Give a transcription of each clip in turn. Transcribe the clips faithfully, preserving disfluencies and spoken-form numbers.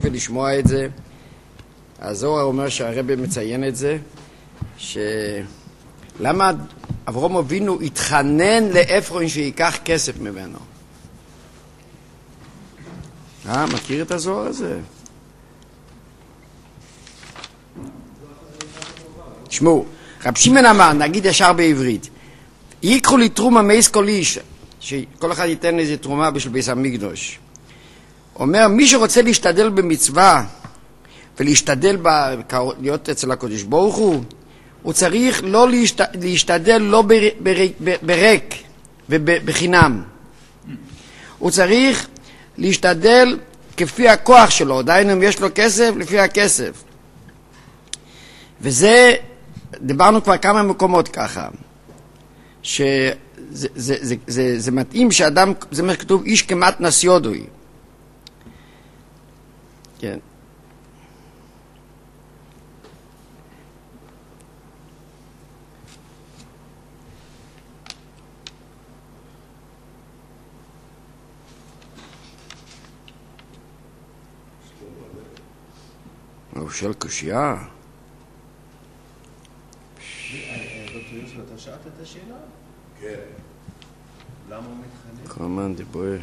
ולשמוע את זה. הזוהר אומר שהרבי מציין את זה, שלמה אברהם אבינו התחנן לאפרון שיקח כסף ממנו. אה, מכיר את הזוהר הזה? תשמעו, רב שמעון אמר, נגיד ישר בעברית, ייקחו לי תרומה מייס כל איש, שכל אחד ייתן איזה תרומה בשביל בית המקדוש. אומר, מי שרוצה להשתדל במצווה ולהשתדל ב... להיות אצל הקדוש ברוך הוא, הוא צריך לא להשת... להשתדל לא בר... בר... בר... בריק ובחינם. הוא צריך להשתדל כפי הכוח שלו, דיינו אם יש לו כסף, לפי הכסף. וזה, דיברנו כבר כמה מקומות ככה, שזה זה, זה, זה, זה, זה מתאים שאדם, זה מה שכתוב, איש כמתנס יודוי. כן. הוא שואל קושייה. אתה שאלת את השאלה? כן. למה הוא מתחנן? כמובן דיבויר.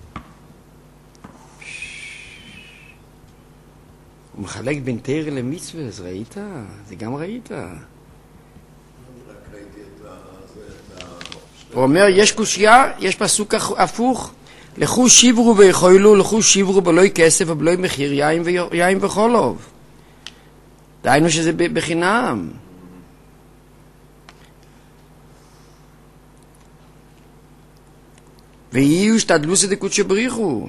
הוא מחלק בין תיר למצווה, אז ראית? זה גם ראית. אני רק ראיתי את ה... הוא אומר, יש קושייה, יש פסוק הפוך, לכו שברו ויכולו, לכו שברו בלוי כסף ובלוי מחיר, יין, ויין וחולוב. דיינו שזה בחינם. ויהיו השתדלו סדקות שבריחו.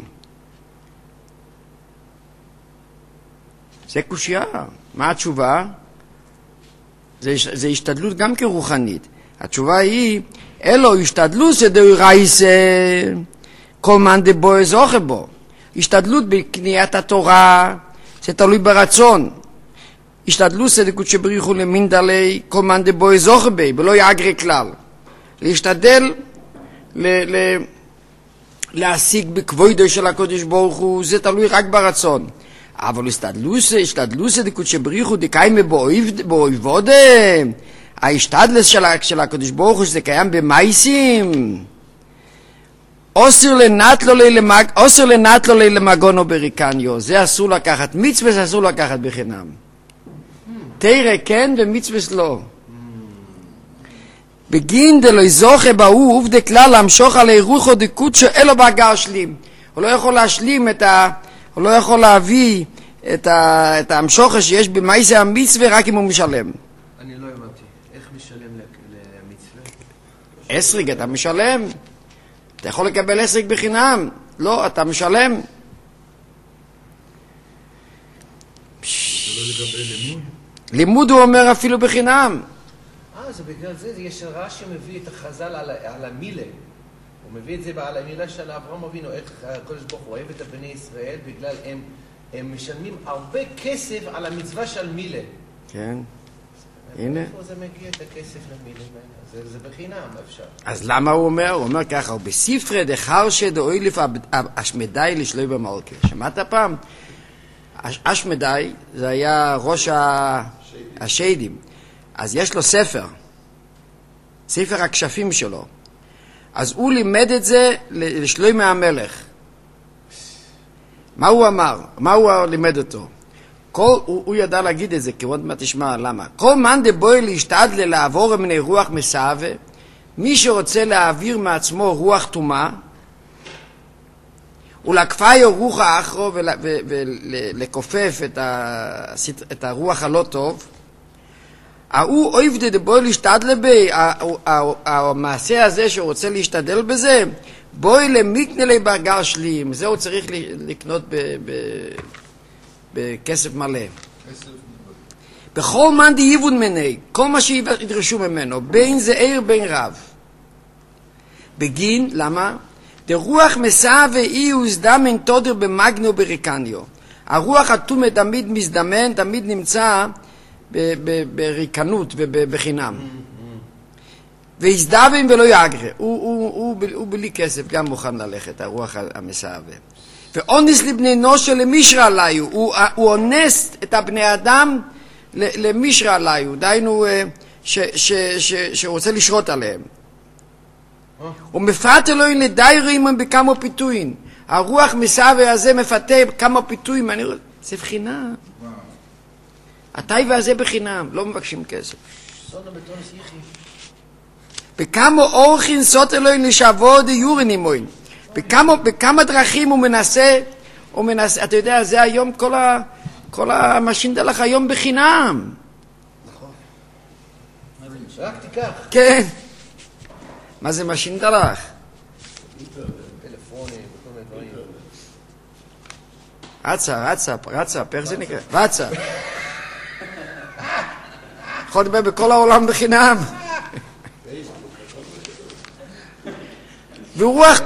זה קושייה. מה התשובה? זה, זה השתדלות גם כרוחנית. התשובה היא, אלו השתדלו סדאי רייסה, כל מן דבו אזוכה בו. השתדלות בקניית התורה, זה תלוי ברצון. השתדלו סדקות שבריחו למין דלי, כל מן דבו אזוכה בי, ולא יאגרי כלל. להשתדל ל... ל להשיג בכבודו של הקדוש ברוך הוא, זה תלוי רק ברצון. אבל השתדלוס, השתדלוס דקות שבריחו דקיימה באויבודה, ההשתדלס של הקדוש ברוך הוא שזה קיים במייסים, אוסר לנטלו למגונו בריקניו, זה אסור לקחת, מצווה זה אסור לקחת בחינם. תראה כן ומצווה לא. בגין דלוי זוכה באו עובדי כלל להמשוך על אירוחו דקות שאלו בהגר שלים. הוא לא יכול להשלים את ה... הוא לא יכול להביא את, ה... את ההמשוכה שיש במייסי המצווה רק אם הוא משלם. אני לא הבנתי. איך משלם למצווה? עשריג, אתה משלם. אתה יכול לקבל עשריג בחינם. לא, אתה משלם. זה לא לגבי לימוד? לימוד הוא אומר אפילו בחינם. אה, זה בגלל זה, יש רש"י שמביא את החז"ל על, על המילה. הוא מביא את זה על המילה של אברהם אבינו, איך הקדוש ברוך הוא אוהב את בני ישראל, בגלל הם, הם משלמים הרבה כסף על המצווה של מילה. כן. הנה. איפה זה מגיע את הכסף למילה? זה, זה בחינם, אפשר. אז למה הוא אומר? הוא אומר ככה, הוא בספרי דחרשא דאוילף אשמדי לשלוי במלכה. שמעת פעם? אשמדי זה היה ראש השיידים. אז יש לו ספר, ספר הכשפים שלו. אז הוא לימד את זה לשלוי המלך. מה הוא אמר? מה הוא לימד אותו? כל, הוא, הוא ידע להגיד את זה, כי עוד מה תשמע למה. כל מן דבוי להשתדל לעבור מני רוח מסעווה, מי שרוצה להעביר מעצמו רוח תומה, ולקפיו רוח האחרו ולכופף את, את הרוח הלא טוב, הוא אוהב דבוי להשתדל בי, המעשה הזה שהוא רוצה להשתדל בזה, בואי למקנה לי בהגר שלים, זה הוא צריך לקנות בכסף מלא. בכל מן דייבוד מני, כל מה שידרשו ממנו, בין זה עיר בין רב. בגין, למה? דרוח מסע ואי הוזדמן תודר במגנו בריקניו. הרוח התומה תמיד מזדמן, תמיד נמצא בריקנות ובחינם. והזדבן ולא יגרה. הוא בלי כסף גם מוכן ללכת, הרוח המסעווה. ואונס לבני אנוש למישרא עליו, הוא, הוא אונס את הבני אדם למישרא עליו, דהיינו ש, ש, ש, שרוצה לשרות עליהם. ומפרט אלוהים לדיירים בכמה פיתויים. הרוח מסעבר הזה מפתה כמה פיתויים. אני רואה, זה בחינם. הטייבה הזה בחינם, לא מבקשים כסף. בכמה אורחין סות אלוהים לשעבוד יורין עמוין. בכמה, בכמה דרכים הוא מנסה, הוא מנסה, אתה יודע, זה היום כל ה... כל המשינדלך היום בחינם. נכון. רק תיקח. כן. מה זה משינדלך? טלפונים וכל מיני דברים. רצה, רצה, רצה, איך זה נקרא? רצה. יכול לדבר בכל העולם בחינם. ורוח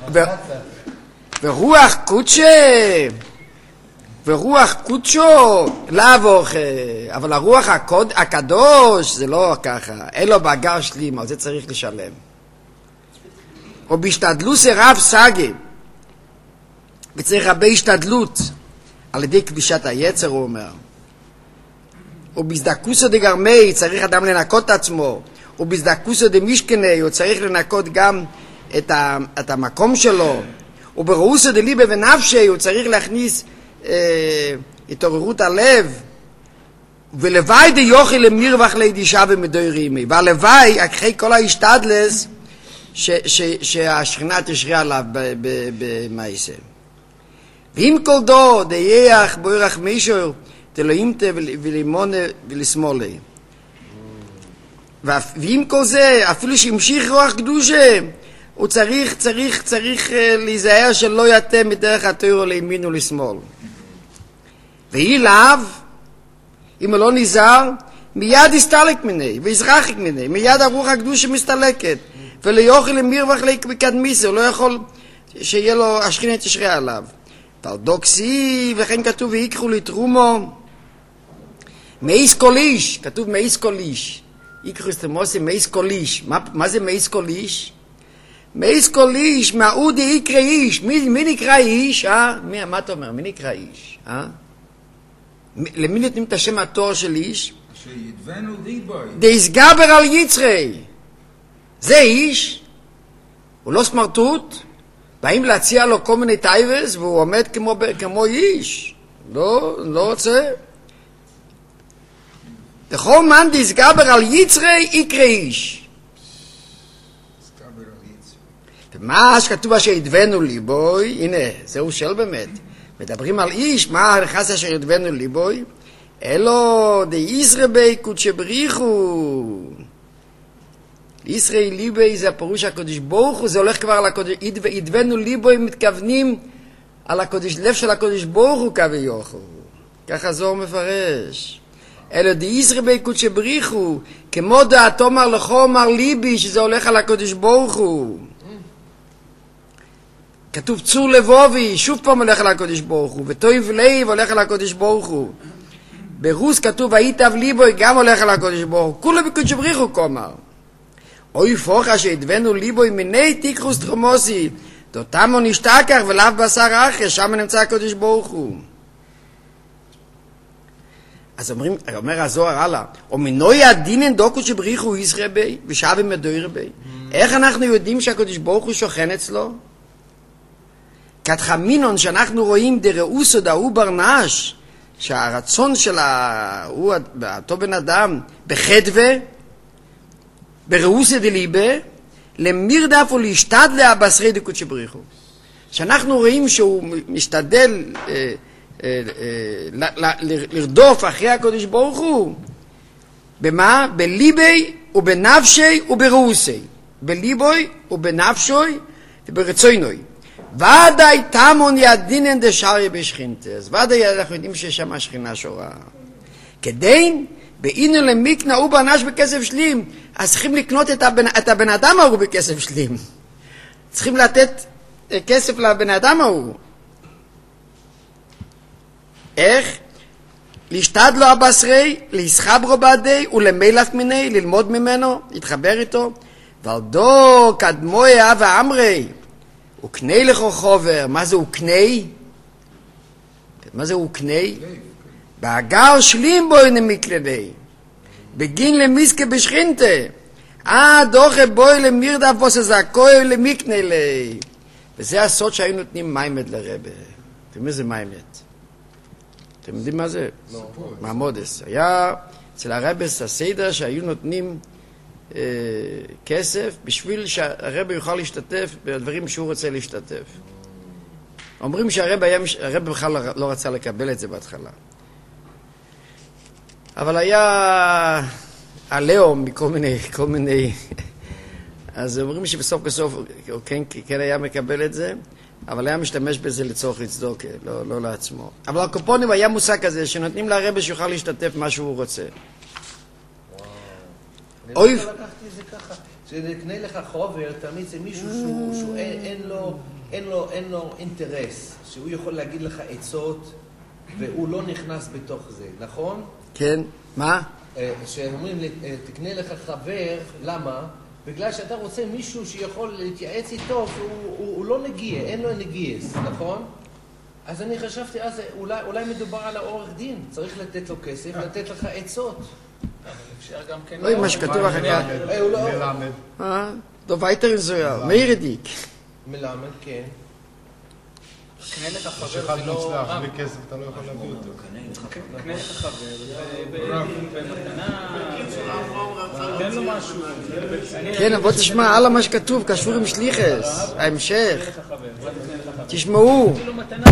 ורוח קודשה ורוח קודשו לאבוך, אבל הרוח הקוד, הקדוש זה לא ככה, אלו באגר שלים, על זה צריך לשלם. או בהשתדלות רב סגי, וצריך הרבה השתדלות על ידי כבישת היצר, הוא אומר. או בזדקוסו דגרמי, צריך אדם לנקות את עצמו. או בזדקוסו דמשכני, הוא צריך לנקות גם את, ה, את המקום שלו. או בראוסו דליבה ונפשי, הוא צריך להכניס אה, התעוררות הלב. ולוואי דיוכי למירווח לידישה ומדוי רימי. והלוואי, אחרי כל ההשתדלס, ש, ש, שהשכינה תשרה עליו במעשה. ואם כל דו דייח בוירח מישור, תלויים תה ולימונה ולשמאלי. ואם כל זה, אפילו שהמשיך רוח קדושה, הוא צריך, צריך, צריך להיזהר שלא יתה מדרך התורה לימין ולשמאל. והיא לאו, אם הוא לא נזהר, מיד יסתלק מיני, ויזרחיק מיני, מיד הרוח הקדושה מסתלקת, וליוכי למירווח לקדמיסה, הוא לא יכול שיהיה לו, השכינה תשרה עליו. תרדוקסי, וכן כתוב, ויקחו לתרומו, מאיס כל איש, כתוב מאיס כל איש. יקחו אסתמוסי, מאיס כל איש. מה, מה זה מאיס כל איש? מאיס כל איש, מהאודי יקרא איש. מי, מי נקרא איש? אה? מי, מה אתה אומר? מי נקרא איש? אה? למי נותנים את השם התואר של איש? שידבנו ליבוי. דייסגבר על יצרי. זה איש? הוא לא סמרטוט? באים להציע לו כל מיני טייבס, והוא עומד כמו, כמו איש. לא, לא רוצה. לכל מן דסגבר על יצרי יקרא איש. דסגבר על יצרי. ומה שכתוב אשר ידבנו ליבוי, הנה, זהו של באמת. מדברים על איש, מה הלכס אשר ידבנו ליבוי? אלו די ישרי בי קודש בריחו. ישרי ליבי זה הפירוש הקודש ברוך הוא, זה הולך כבר על הקודש, ידבנו ליבוי מתכוונים על הקודש, לב של הקודש ברוך הוא כביכול. ככה זוהר מפרש. אלו די ישרי בי קודש בריחו, כמו דעתו מר לכו מר ליבי, שזה הולך על הקודש ברוך הוא. כתוב צור לבובי, שוב פעם הולך על הקודש ברוך הוא, וטויב לב הולך על הקודש ברוך הוא. ברוס כתוב היטב ליבוי, גם הולך על הקודש ברוך הוא. כולו בקודש בריחו כומר. אוי פוחה שהדבנו ליבוי מיני תיקחוס תרומוסי, דותמו נשתכח ולאו בשר אחר, שם נמצא הקודש ברוך הוא. אז אומרים, אומר הזוהר הלאה, או מינוי הדינן דוקו שבריחו ישרה בי, ושאבים מדויר בי. איך אנחנו יודעים שהקודש ברוך הוא שוכן אצלו? כתחמינון שאנחנו רואים דראוסו דאו ברנש, שהרצון של הוא, אותו בן אדם, בחדווה, בראוסה דליבה, למירדף ולהשתדלה הבשרי דקודש בריחו. שאנחנו רואים שהוא משתדל אה, אה, אה, ל, ל, לרדוף אחרי הקודש ברוך הוא. במה? בליבי ובנפשי ובראוסי. בליבוי ובנפשוי וברצוינוי. ודאי תמון ידינן דשארי בשכינתס. ודאי אנחנו יודעים שיש שם השכינה שורה. כדין, באינו למיקנה הוא ברנש בכסף שלים, אז צריכים לקנות את הבן, את הבן אדם ההוא בכסף שלים. צריכים לתת כסף לבן אדם ההוא. איך? להשתד לו הבשרי, להסחברו בעדי ולמילת מיני, ללמוד ממנו, להתחבר איתו. ולדו קדמוי אב האמרי, וקני לכו חובר. מה זה וקני? מה זה וקני? באגר שלים בוי נמיקללי. בגין למיסקה בשכינתה. אה, דוחה בוי למירדף בוסה זכוי למיקנה לי. וזה הסוד שהיו נותנים מיימד לרבה. אתם יודעים איזה מיימד? אתם יודעים מה זה? לא. מהמודס. היה אצל הרבס הסדר שהיו נותנים אה, כסף בשביל שהרבה יוכל להשתתף בדברים שהוא רוצה להשתתף. אומרים שהרבה היה, הרבה בכלל לא רצה לקבל את זה בהתחלה. אבל היה עליהום מכל מיני, כל מיני, אז אומרים שבסוף כסוף הוא כן, כן היה מקבל את זה, אבל היה משתמש בזה לצורך לצדוק, לא, לא לעצמו. אבל הקופונים היה מושג כזה שנותנים להרבה שיוכל להשתתף מה שהוא רוצה. וואו. אני לא לקחתי את זה ככה, שנקנה לך חובר, תמיד זה מישהו שהוא, שהוא אין, אין לו, אין לו, אין לו אינטרס, שהוא יכול להגיד לך עצות, והוא לא נכנס בתוך זה, נכון? כן, מה? שאומרים, תקנה לך חבר, למה? בגלל שאתה רוצה מישהו שיכול להתייעץ איתו, שהוא לא נגיע, אין לו נגיעס, נכון? אז אני חשבתי, אז אולי, אולי מדובר על העורך דין, צריך לתת לו כסף, לתת לך עצות. אפשר גם כן... אוי, מה שכתוב אחר כך. מלמד. אה, טוב, הייתר זויר, מאיר עדיק. מלמד, כן. קנה לך חבר שאחד ולא מוצלח, רב. בלי כסף אתה לא יכול להביא אותו. קנה לך חבר, במתנה, תן לו משהו. כן, בוא תשמע, הלאה מה שכתוב, קשור עם שליחס, ההמשך. תשמעו. אפילו מתנה.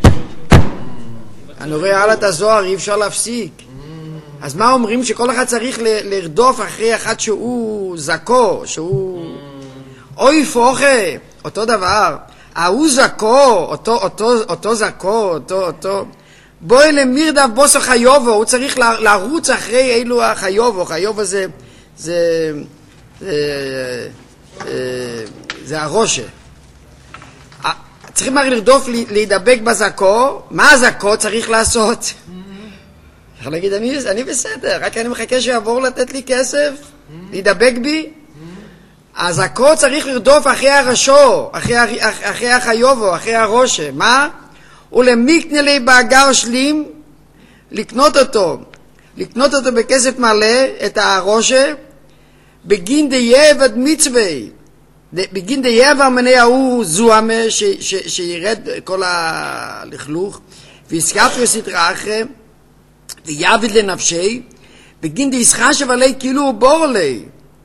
אני רואה הלאה את הזוהר, אי אפשר להפסיק. אז מה אומרים? שכל אחד צריך לרדוף אחרי אחד שהוא זכו, שהוא... אוי פוחה, אותו דבר. ההוא זכו, אותו, אותו, אותו זכו, אותו, אותו... בואי למירדף בוסו חיובו, הוא צריך לרוץ אחרי אילו החיובו, חיובו זה... זה... זה... זה הראשה. צריכים הרי לרדוף, להידבק בזכו, מה הזכו צריך לעשות? יכול להגיד, אני, אני בסדר, רק אני מחכה שיעבור לתת לי כסף, להידבק בי. אז הכל צריך לרדוף אחרי הרשו, אחרי, אחרי החיובו, אחרי הראשה. מה? ולמיקנה לי באגר שלים, לקנות אותו, לקנות אותו בכסף מלא, את הראשה, בגין דייב עד מצווה, בגין דייב המנה ההוא זוהמה, שירד כל הלכלוך, ויסקף יסתרא אחרי, ויעבד לנפשי, בגין דיסחשב עלי כאילו הוא בור עלי.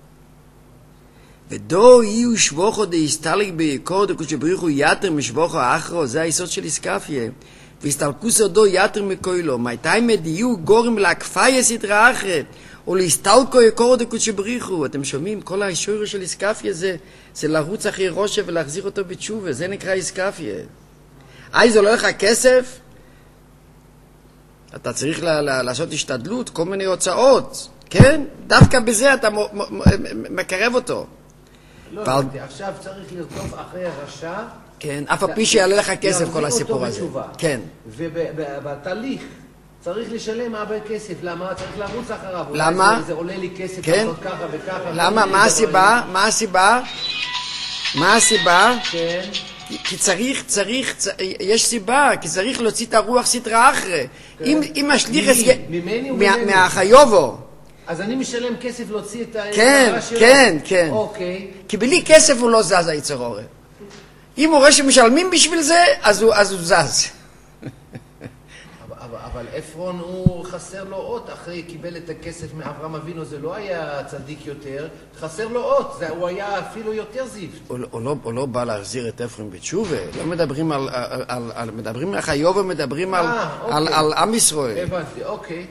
ודו יהיו שבוכו דיסטלק ביקור דקו שבריחו יתר משבוכו אחרו, זה היסוד של איסקפיה. והסתלקוסו דו יתר מקוילו, מתי מדיו גורם להקפה יסתרא אחרי, או להסתלקו יקור דקו שבריחו. אתם שומעים? כל האישור של איסקפיה זה, זה לרוץ אחרי ראשה ולהחזיר אותו בתשובה, זה נקרא איסקפיה. אי זה לא לך כסף? אתה צריך ל- ל- לעשות השתדלות, כל מיני הוצאות, כן? דווקא בזה אתה מ- מ- מ- מקרב אותו. לא, אבל- עכשיו צריך לרדוף אחרי הרשע, כן, אף על פי שיעלה לך כסף כל להחזיר הסיפור אותו הזה. בתשובה. כן. ובתהליך צריך לשלם הרבה כסף, למה? צריך לרוץ אחריו. אולי למה? זה, זה עולה לי כסף כן. לעשות ככה וככה. למה? מה הסיבה? מה הסיבה? מה הסיבה? כן. כי- כי צריך, צריך, צ- יש סיבה, כי צריך להוציא את הרוח סטרא אחרי. אם אם השליח... ממי? יסג- ממני מה- וממני? מהחיובו. אז אני משלם כסף להוציא את ה... כן, הרע שלו? כן, כן. אוקיי. כי בלי כסף הוא לא זז היצר אורה. אם הוא רואה שמשלמים בשביל זה, אז הוא, אז הוא זז. אבל, אבל, אבל עפרון הוא חסר לו אות, אחרי קיבל את הכסף מאברהם אבינו, זה לא היה צדיק יותר, חסר לו אות, זה, הוא היה אפילו יותר זיפט. הוא, הוא, לא, הוא לא בא להחזיר את אפרים בתשובה, לא מדברים על, על, על, על מדברים על חיוב ומדברים על, אה, אוקיי. על, על עם ישראל. הבנתי, אוקיי.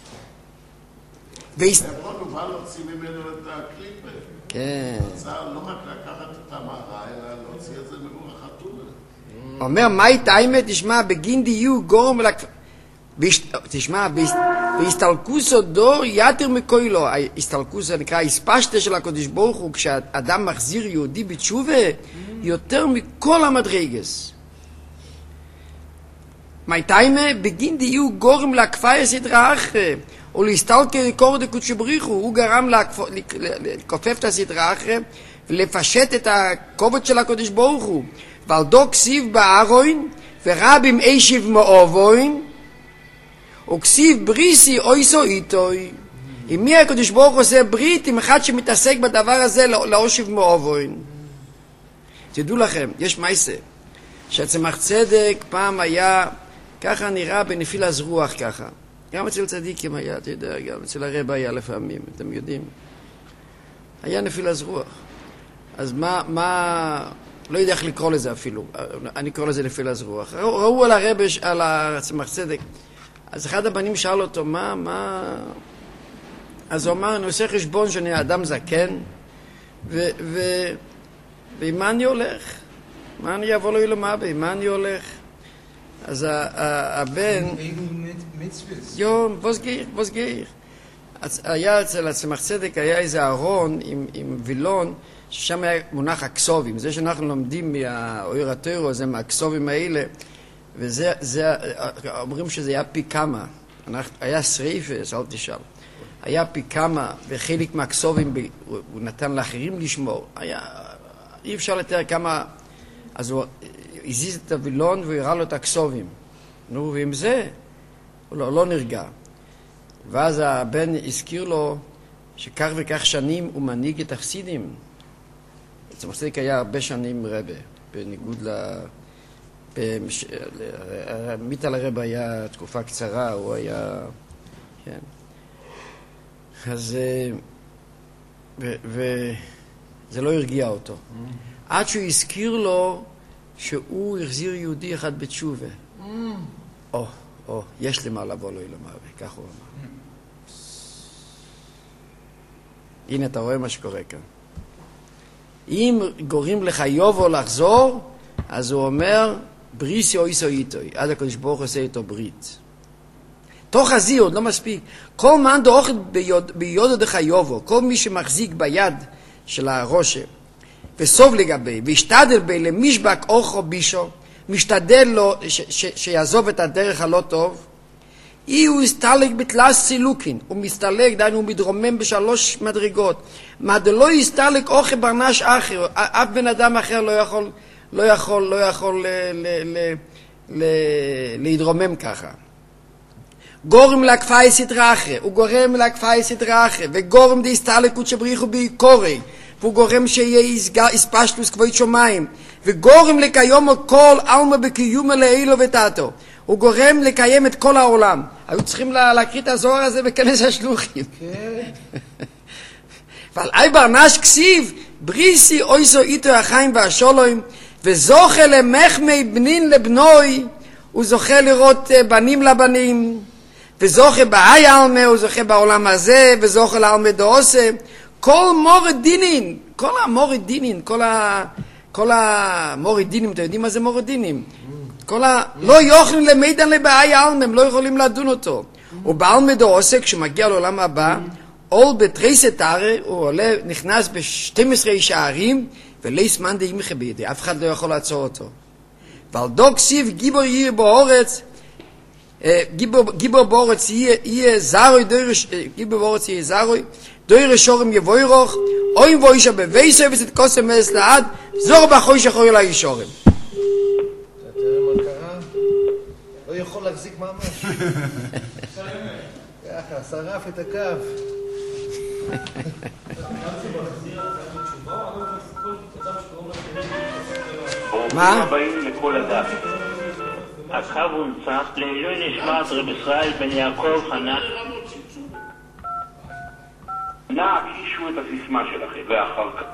והס... עברון הוא בא להוציא ממנו את הקליפה. כן. רצה לא רק לקחת את המערה, אלא להוציא את זה מרוח החתולה. אומר, מהי טיימה? תשמע, בגין דיו גורם ולק... ביש... תשמע, בהסתלקוסו דור יתר מקוילו. ההסתלקוסו נקרא הספשטה של הקדוש ברוך הוא, כשאדם מחזיר יהודי בתשובה, יותר מכל המדרגס. מהי טיימה? בגין דיו גורם להקפה סדרה אחרי. או להסתלקה לקור דקות שבריחו, הוא גרם לכופף את הסדרה אחרי, ולפשט את הכובד של הקדוש ברוך הוא. ועל דו כסיב בארוין, ורבים אישיב מאובוין, וכסיב בריסי אויסו איתוי. עם מי הקדוש ברוך עושה ברית? עם אחד שמתעסק בדבר הזה לאושיב מאובוין. תדעו לכם, יש מייסה, שהצמח צדק פעם היה, ככה נראה בנפילה זרוח ככה. גם אצל צדיקים היה, אתה יודע, גם אצל הרב היה לפעמים, אתם יודעים. היה נפילה זרוח. אז מה, מה, לא יודע איך לקרוא לזה אפילו, אני קורא לזה נפילה זרוח. ראו, ראו על הרב, על הצמח צדק. אז אחד הבנים שאל אותו, מה, מה... אז הוא אמר, אני עושה חשבון שאני אדם זקן, ו... ו... ועם מה אני הולך? מה אני אבוא לו אילומה? ועם מה אני הולך? אז הבן... יום, בוסגיר, בוסגיר. היה אצל הצמח צדק, היה איזה ארון עם, עם וילון, ששם היה מונח הכסובים. זה שאנחנו לומדים מהאויר התוירו, זה מהכסובים האלה, וזה, זה, אומרים שזה היה פי כמה. אנחנו, היה שריפס, אל תשאל. היה פי כמה, וחלק מהכסובים הוא, הוא נתן לאחרים לשמור. היה, אי אפשר לתאר כמה... אז הוא הזיז את הווילון והוא הראה לו את הכסובים. נו, ועם זה הוא לא, לא נרגע. ואז הבן הזכיר לו שכך וכך שנים הוא מנהיג את החסידים. הצמח צדק היה הרבה שנים רבה, בניגוד ל... במש... מיטל הרב היה תקופה קצרה, הוא היה... כן. אז... ו... וזה לא הרגיע אותו. עד שהוא הזכיר לו שהוא החזיר יהודי אחד בתשובה. או, או, יש לי מה לבוא לו אילומה, וכך הוא אמר. הנה, אתה רואה מה שקורה כאן. אם גורם לך יובו לחזור, אז הוא אומר, בריסי אויסו איתוי, עד הקדוש ברוך עושה איתו ברית. תוך הזי עוד לא מספיק. כל מן דאוכל ביודו דך יובו, כל מי שמחזיק ביד של הראש, וסוב לגבי, וישתדל בי למשבק אוכו בישו, משתדל לו ש- ש- שיעזוב את הדרך הלא טוב, אי הוא הסתלק בתלס סילוקין, הוא מסתלק, דיינו, הוא מתרומם בשלוש מדרגות. מה דלא יסתלק אוכל ברנש אחר, אף בן אדם אחר לא יכול, לא יכול, לא יכול ל- ל- ל- ל- להתרומם ככה. גורם להקפאי סדרה אחר, הוא גורם להקפאי סדרה אחר, וגורם די הסתלקות שבריחו בי קורי, והוא גורם שיהיה הספשטוס כבוד שמיים, וגורם לקיים כל אלמה בקיום לאילו ותתו. הוא גורם לקיים את כל העולם. היו צריכים להקריא את הזוהר הזה בכנס השלוחים. כן. אבל אי ברנש כסיב, בריסי אויסו איתו החיים והשולוים, וזוכה למחמי בנין לבנוי, הוא זוכה לראות בנים לבנים, וזוכה באי אלמה, הוא זוכה בעולם הזה, וזוכה לאלמה דעושה, כל מורד דינין, כל המורד דינין, כל ה... כל המורד דינים, אתם יודעים מה זה מורד דינים? כל ה... לא יוכלים למידן לבאי אלמה, הם לא יכולים לדון אותו. ובאלמה דעושה, כשמגיע לעולם הבא, עול בתריסת הרי, הוא עולה, נכנס ב-שתים עשרה שערים, ולייס מן די ימחה בידי, אף אחד לא יכול לעצור אותו. ועל דו כסיב גיבור יהיה באורץ, גיבור, גיבור באורץ יהיה, יהיה זרוי, דוירש, גיבור באורץ יהיה זרוי, דוירש שורם יבוי רוך, אוי מבוי שבבי סבס את קוסם מלס לעד, זור בחוי שחוי לה ישורם. אתה תראה מה קרה? לא יכול להחזיק מעמד. ככה, שרף את הקו. מה? הבאים לכל הדף. הקו הונצח לעילוי נשמת רב ישראל בן יעקב חנן. נא הקישו את הסיסמה שלכם, ואחר כך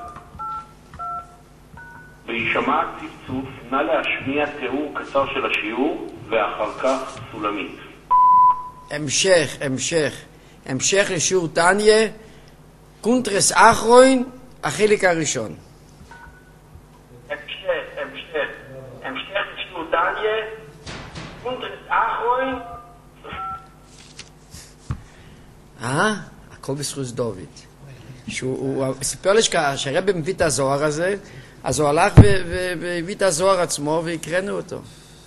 בהישמע צפצוף, נא להשמיע תיאור קצר של השיעור, ואחר כך סולמית. המשך, המשך, המשך לשיעור תניה, קונטרס אחרוין, החלק הראשון. המשך, המשך, המשך לשיעור תניה, קונטרס אחרוין. אה? הכל בזכות דוד. שהוא סיפר לי שהרב מביא את הזוהר הזה, אז הוא הלך והביא את הזוהר עצמו והקראנו אותו.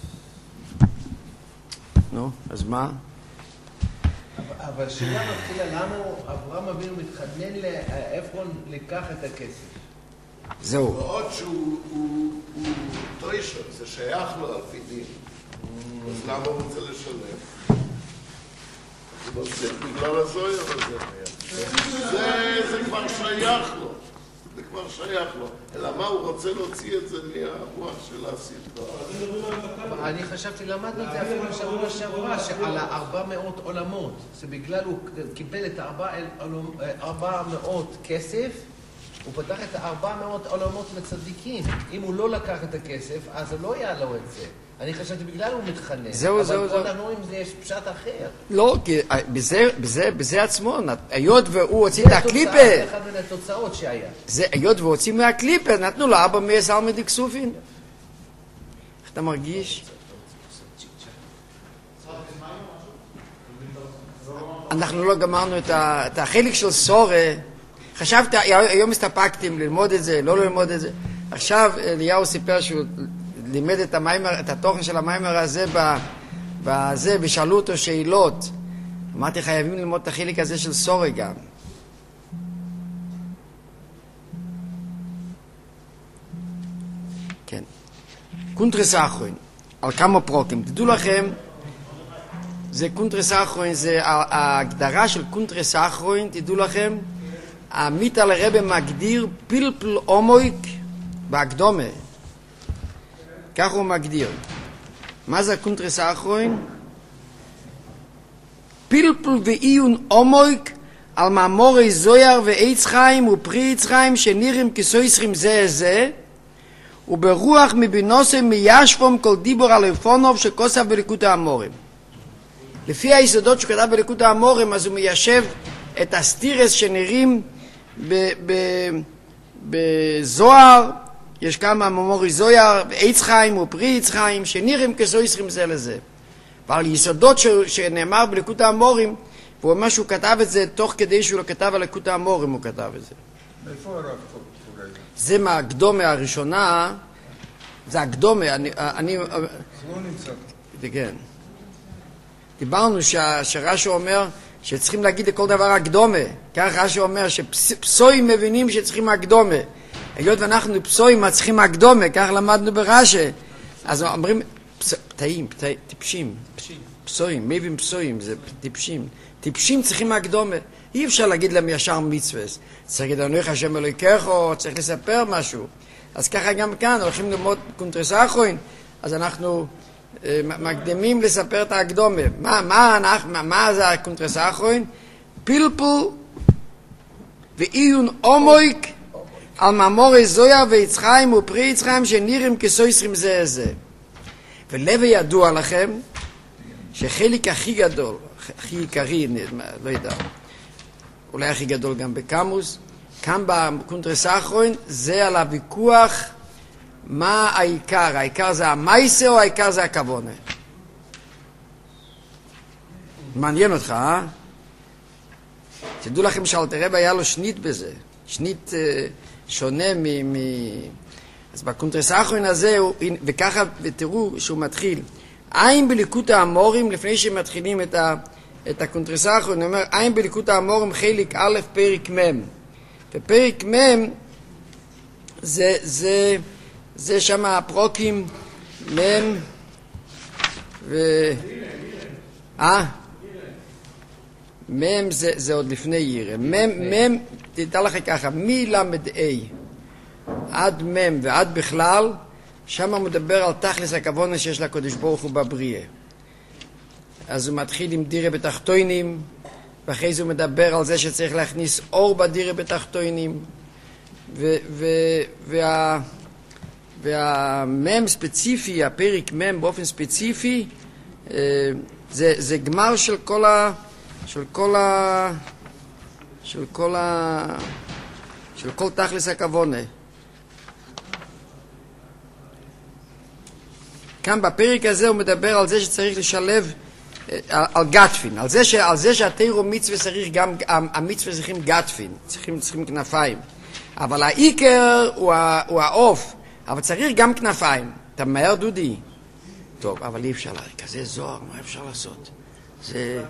נו, אז מה? אבל שאלה מתחילה, למה אברהם אבינו מתחנן לעפרון לקח את הכסף? זהו. ועוד שהוא טרישון, זה שייך לו על פי דין. אז למה הוא רוצה לשלם? הוא לא צריך בגלל הזויר הזה. זה, זה כבר שייך לו. זה כבר שייך לו. אלא מה, הוא רוצה להוציא את זה מהרוח של הסדרה. אני חשבתי, למדנו את זה אפילו בשבוע שעברה, שעל ה-ארבע מאות עולמות, שבגלל הוא קיבל את ה-ארבע מאות כסף, הוא פתח את ה-ארבע מאות עולמות לצדיקים. אם הוא לא לקח את הכסף, אז לא היה לו את זה. אני חשבתי בגלל הוא מתחנן. זהו, זהו, זהו. אבל פה אנחנו רואים זה יש פשט אחר. לא, כי בזה, בזה, בזה עצמו, היות והוא הוציא את הקליפה, זה אחד מן התוצאות שהיה. זה, היות והוא הוציא מהקליפה, נתנו לו אבא מייס אלמא דכסופין. איך אתה מרגיש? אנחנו לא גמרנו את, ה, את החלק של סורה. חשבתי, היום הסתפקתי ללמוד את זה, לא ללמוד את זה. עכשיו אליהו סיפר שהוא לימד את, המיימר, את התוכן של המיימר הזה בזה, ושאלו אותו שאלות. אמרתי, חייבים ללמוד את החלק הזה של סורה גם. כן. קונטרס האחרון, על כמה פרוקים. תדעו לכם, זה קונטרס האחרון, זה ההגדרה של קונטרס האחרון, תדעו לכם, המיטל הרבי מגדיר פלפל אומויק בהקדומה. כך הוא מגדיר. מה זה הקונטרס האחרון? פלפל ועיון אומויק על מאמורי זויר ועץ חיים ופרי עץ חיים שנראים כסויסרים זה זה, וברוח מבינוסם מיישפום כל דיבור על אלפונוב שכוסף בליקוט האמורים. לפי היסודות שכתב בליקוט האמורים, אז הוא מיישב את הסטירס שנראים בזוהר, יש כמה מאמורי זוהר, עץ חיים ופרי עץ חיים, שנראים כסויסרים זה לזה. ועל יסודות שנאמר בליקוט האמורים, והוא אומר שהוא כתב את זה תוך כדי שהוא לא כתב על ליקוט האמורים, הוא כתב את זה. איפה הרב קורא? זה מהקדומה הראשונה, זה הקדומה, אני... אני הוא נמצא. כן. דיברנו שרש"י אומר שצריכים להגיד לכל דבר הקדומה. כך רש"י אומר שפסויים מבינים שצריכים הקדומה. היות ואנחנו פסויים צריכים הקדומה, כך למדנו ברש"י. אז אומרים, פתאים, טיפשים. פסויים, מבין פסויים, זה טיפשים. טיפשים צריכים הקדומה. אי אפשר להגיד להם ישר מצווה. צריך להגיד, אנוכי השם אלוהיכך, או צריך לספר משהו. אז ככה גם כאן, הולכים ללמוד קונטרס האחרון, אז אנחנו אה, מקדמים לספר את ההקדומה. מה, מה, מה, מה זה הקונטרס האחרון? פלפל ועיון עומק על מאמורי זויה ועץ חיים ופרי עץ חיים שנראים כסויסרים זה זה. ולב ידוע לכם שחלק הכי גדול, הכי עיקרי, לא יודע, אולי הכי גדול גם בקמוס, כאן בקונטרס האחרון, זה על הוויכוח מה העיקר. העיקר זה המייסה או העיקר זה הכוונה? מעניין אותך, אה? תדעו לכם שאלתר רבי היה לו שנית בזה, שנית uh, שונה מ... מ... אז בקונטרס האחרון הזה, הוא, וככה, ותראו שהוא מתחיל, עין בליקוט האמורים, לפני שמתחילים את ה... את הקונטרס האחרון, הוא אומר, עין בליקוט האמורים חלק א' פרק מ'. ופרק מ' זה, זה, זה שם הפרוקים מ' ו... אה? מ' זה, זה עוד לפני ירא. מ', מ', תדע לך ככה, מלמד A עד מ' ועד בכלל, שם מדבר על תכלס הכוונה שיש לקדוש ברוך הוא בבריאה. אז הוא מתחיל עם דירה בתחתונים, ואחרי זה הוא מדבר על זה שצריך להכניס אור בדירה בתחתונים, ו- ו- וה- והמם ספציפי, הפרק מם באופן ספציפי, זה, זה גמר של כל ה... של כל ה... של כל ה... של כל תכלס הכוונה. כאן בפרק הזה הוא מדבר על זה שצריך לשלב על גטפין, על זה, ש, על זה שהתירו מצווה צריך גם, המצווה צריכים גטפין, צריכים, צריכים כנפיים. אבל העיקר הוא, הוא העוף, אבל צריך גם כנפיים. אתה מהר דודי? טוב, אבל אי אפשר, כזה זוהר, מה אפשר לעשות? זה,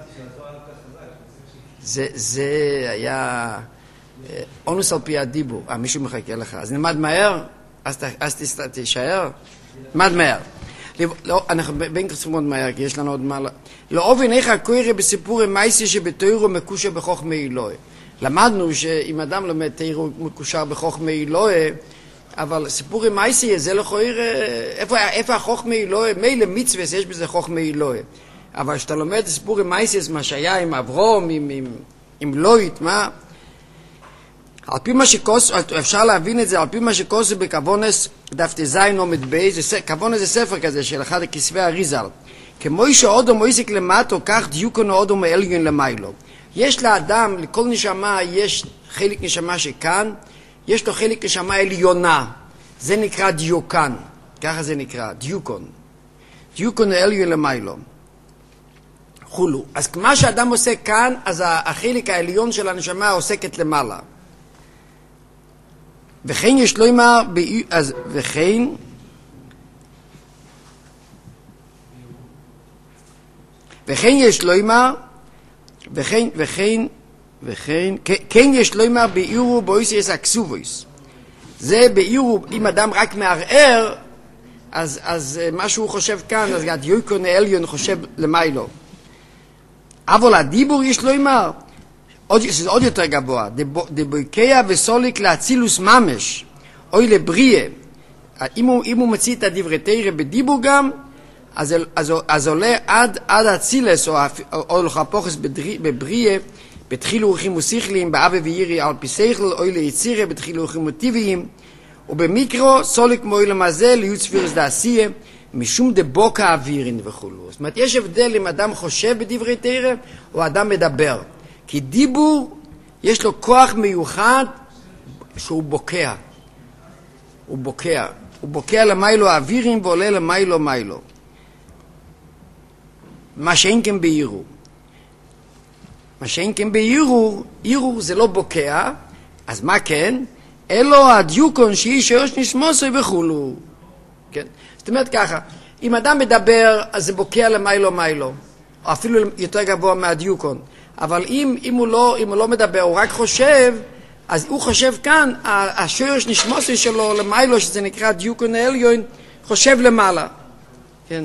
זה, זה היה אונוס על פי הדיבור. אה, מישהו מחכה לך. אז נלמד מהר, אז, אז תשאר, נלמד מהר. לא, אנחנו בין קצת מאוד מהר, כי יש לנו עוד מה... לאופן איך הקורא בסיפור המייסי שבתוירו מקושר בחוכמה אלוהי. למדנו שאם אדם לומד תוירו מקושר בחוכמה אלוהי, אבל סיפור המייסי זה לא חויר... איפה, איפה החוכמה אלוהי? מילא מצווה יש בזה חוכמה אלוהי. אבל כשאתה לומד סיפור המייסי, מה שהיה עם אברום, עם, עם, עם לויט, מה... על פי מה שקוס, אפשר להבין את זה, על פי מה שקוסו בכוונס דף תזיין עומד בי, כוונס זה ספר כזה של אחד הכסבי הריזל. כמו שאודו מויסיק למטו, כך דיוקו נאודו מאליון למיילו. יש לאדם, לכל נשמה, יש חלק נשמה שכאן, יש לו חלק נשמה עליונה. זה נקרא דיוקן, ככה זה נקרא, דיוקון. דיוקון מאליון למיילו. חולו. אז מה שאדם עושה כאן, אז החלק העליון של הנשמה עוסקת למעלה. וכן יש לו אמר, אז וכן, וכן יש לו אמר, וכן, וכן, וכן, כן יש לו אמר באירו בויסיס אקסובויס. זה באירו, אם אדם רק מערער, אז, אז מה שהוא חושב כאן, אז הדיוקון העליון חושב למיילו. אבל הדיבור יש לו אמר, זה עוד יותר גבוה, דבויקיה וסוליק להצילוס ממש, אוי לבריאה. אם הוא, אם הוא מציא את הדברי תורה בדיבור גם, אז, אז, אז עולה עד, עד הצילס, או, או לחפוכס בבריאה, בתחילו אורחים ושכליים, באווה וירי על פי שכל, אוי ליצירה, בתחילו אורחים וטבעיים, ובמיקרו, סוליק מוי למזה, ליוץ פירס דעשייה, משום דבוקה אווירין וכולו. זאת אומרת, יש הבדל אם אדם חושב בדברי תורה, או אדם מדבר. כי דיבור, יש לו כוח מיוחד שהוא בוקע. הוא בוקע. הוא בוקע למיילו האווירים ועולה למיילו מיילו. מה שאין כן בעירור. מה שאין כן בעירור, עירור זה לא בוקע, אז מה כן? אלו הדיוקון שאיש שיש נשמוסי וכולו. כן? זאת אומרת ככה, אם אדם מדבר, אז זה בוקע למיילו מיילו. או אפילו יותר גבוה מהדיוקון. אבל אם, אם, הוא לא, אם הוא לא מדבר, הוא רק חושב, אז הוא חושב כאן, השורש נשמוסי שלו למיילו, שזה נקרא דיוקון העליון, חושב למעלה. כן.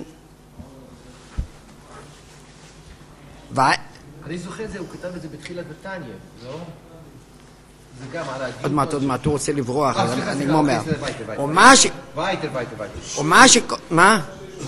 ו... אני זוכר את זה, הוא כתב את זה בתחילת בתניא, לא? זה גם על הדיוקון... עוד מעט, עוד מעט, הוא רוצה לברוח, אז אני סליחה, אומר. סליחה, או מה ש... וייטר, וייטר, וייטר. או מה ש... מה?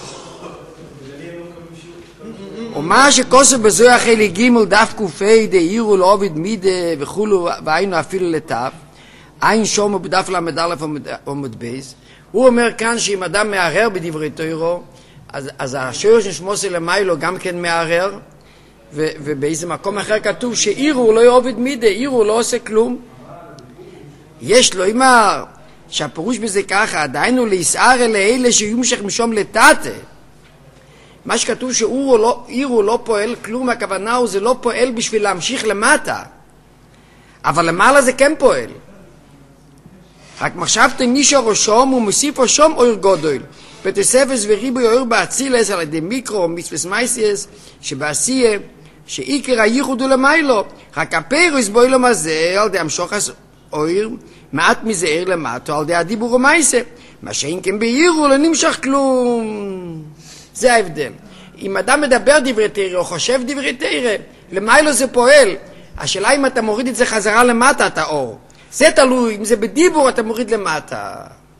ומה שכוסף בזויה חלי גימל דף קופי דהירו לעובד מידה וכולו והיינו אפילו לטף אין שומו בדף למד א' עומד בייס. הוא אומר כאן שאם אדם מערער בדברי תוירו, אז, אז השורש נשמוסי למיילו גם כן מערער, ו, ובאיזה מקום אחר כתוב שאירו לא עובד מידה, אירו לא עושה כלום. יש לו אמר שהפירוש בזה ככה, דיינו להסער אלה אלה שיומשך משום לטאטה. מה שכתוב שאירו לא, אירו לא פועל כלום, הכוונה הוא זה לא פועל בשביל להמשיך למטה, אבל למעלה זה כן פועל. רק מחשבתם נשאר שום ומוסיף שום אור גודל בתוספת וריבוי אור באצילס על ידי מיקרו מצווה מייסיס שבעשייה שעיקר הייחוד הוא למיילו, רק הפירוס בוילום הזה על ידי המשוחס אור מעט מזעיר למטה על ידי הדיבור ומייסה, מה שאין כן באירו לא נמשך כלום. זה ההבדל. אם אדם מדבר דברי תורה או חושב דברי תורה, למיילו זה פועל. השאלה אם אתה מוריד את זה חזרה למטה, את האור. זה תלוי, אם זה בדיבור אתה מוריד למטה.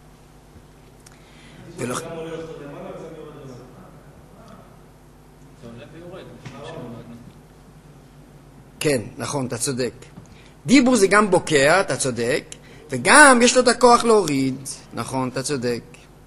ולא... כן, נכון, אתה צודק. דיבור זה גם בוקע, אתה צודק, וגם יש לו את הכוח להוריד. נכון, אתה צודק.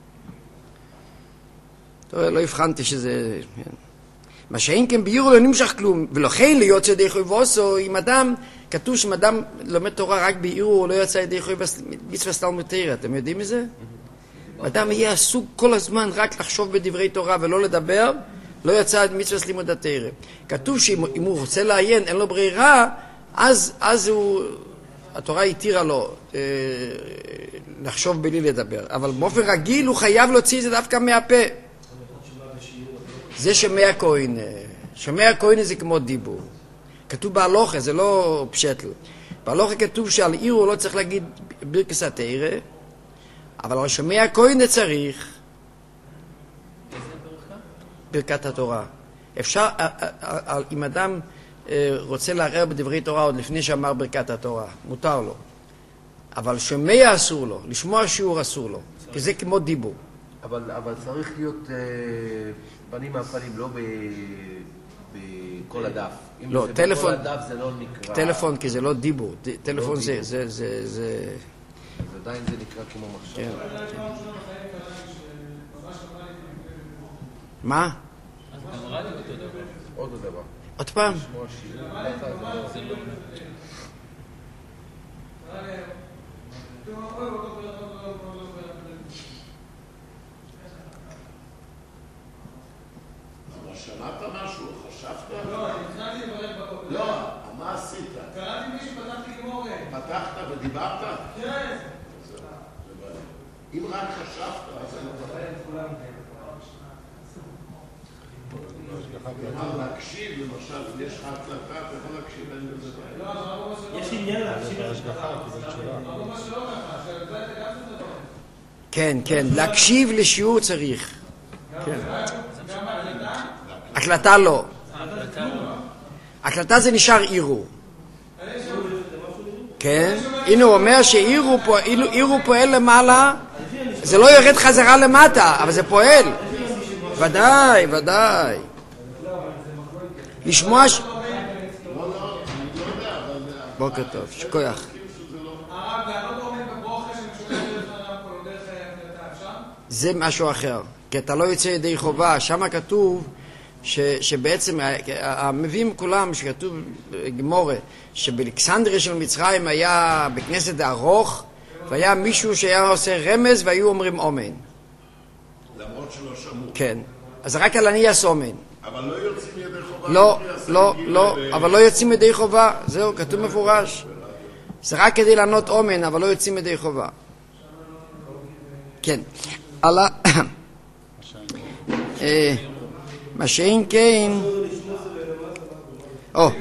לא הבחנתי שזה... מה שאין כן ביורו לא נמשך כלום, ולכן להיות ידי חויבוסו, אם אדם, כתוב שאם אדם לומד תורה רק ביורו, הוא לא יוצא ידי חויבוס, מצווה תלמוד תורה, אתם יודעים מזה? אדם יהיה עסוק כל הזמן רק לחשוב בדברי תורה ולא לדבר, לא יצא מצווה לימוד התורה. כתוב שאם הוא רוצה לעיין, אין לו ברירה, אז, אז הוא, התורה התירה לו אה, לחשוב בלי לדבר. אבל באופן רגיל הוא חייב להוציא את זה דווקא מהפה. זה שמע הכהן. שמע הכהן זה כמו דיבור. כתוב בהלוכה, זה לא פשטל. בהלוכה כתוב שעל עיר הוא לא צריך להגיד ברכת התורה, אבל על שמע הכהן צריך. ברכת התורה. אפשר, אם אדם רוצה לערער בדברי תורה עוד לפני שאמר ברכת התורה, מותר לו. אבל שומע אסור לו, לשמוע שיעור אסור לו, כי זה כמו דיבור. אבל, אבל צריך להיות אה, פנים על פנים, לא ב, בכל הדף. אם לא, זה טלפון, בכל הדף זה לא נקרא... טלפון, כי זה לא דיבור. טלפון לא זה, דיבור. זה, זה, זה... עדיין זה נקרא כמו מחשב. כן. מה? עוד דבר. עוד פעם? לשמוע שיעור. זה לא... אבל שמעת משהו? חשבת? לא, התחלתי לברך בבוקר. לא, מה עשית? קראתי מישהו, פתחתי גמור. פתחת ודיברת? כן. אם רק חשבת, אז אני מדבר את כולם. להקשיב, למשל, אם יש לך הקלטה, אתה יכול להקשיב להם בזה בעיה. יש עניין להקשיב להשגחה, כן, כן, להקשיב לשיעור צריך. כן. הקלטה לא. הקלטה זה נשאר עירו. כן, הנה הוא אומר שעירו פועל למעלה, זה לא יורד חזרה למטה, אבל זה פועל. ודאי, ודאי. לשמוע ש... בוקר טוב, שכוח. זה משהו אחר, כי אתה לא יוצא ידי חובה. שם כתוב ש, שבעצם המביאים כולם, שכתוב גמורה, שבאלכסנדריה של מצרים היה בכנסת ארוך, והיה מישהו שהיה עושה רמז והיו אומרים אומן. למרות שלא שמעו. כן, אז רק על הניאס אומן. אבל לא יוצאים ידי חובה. לא, לא, לא, אבל לא יוצאים ידי חובה. זהו, כתוב מפורש. זה רק כדי לענות אומן, אבל לא יוצאים ידי חובה. כן. הלאה. מה שאין כן... או.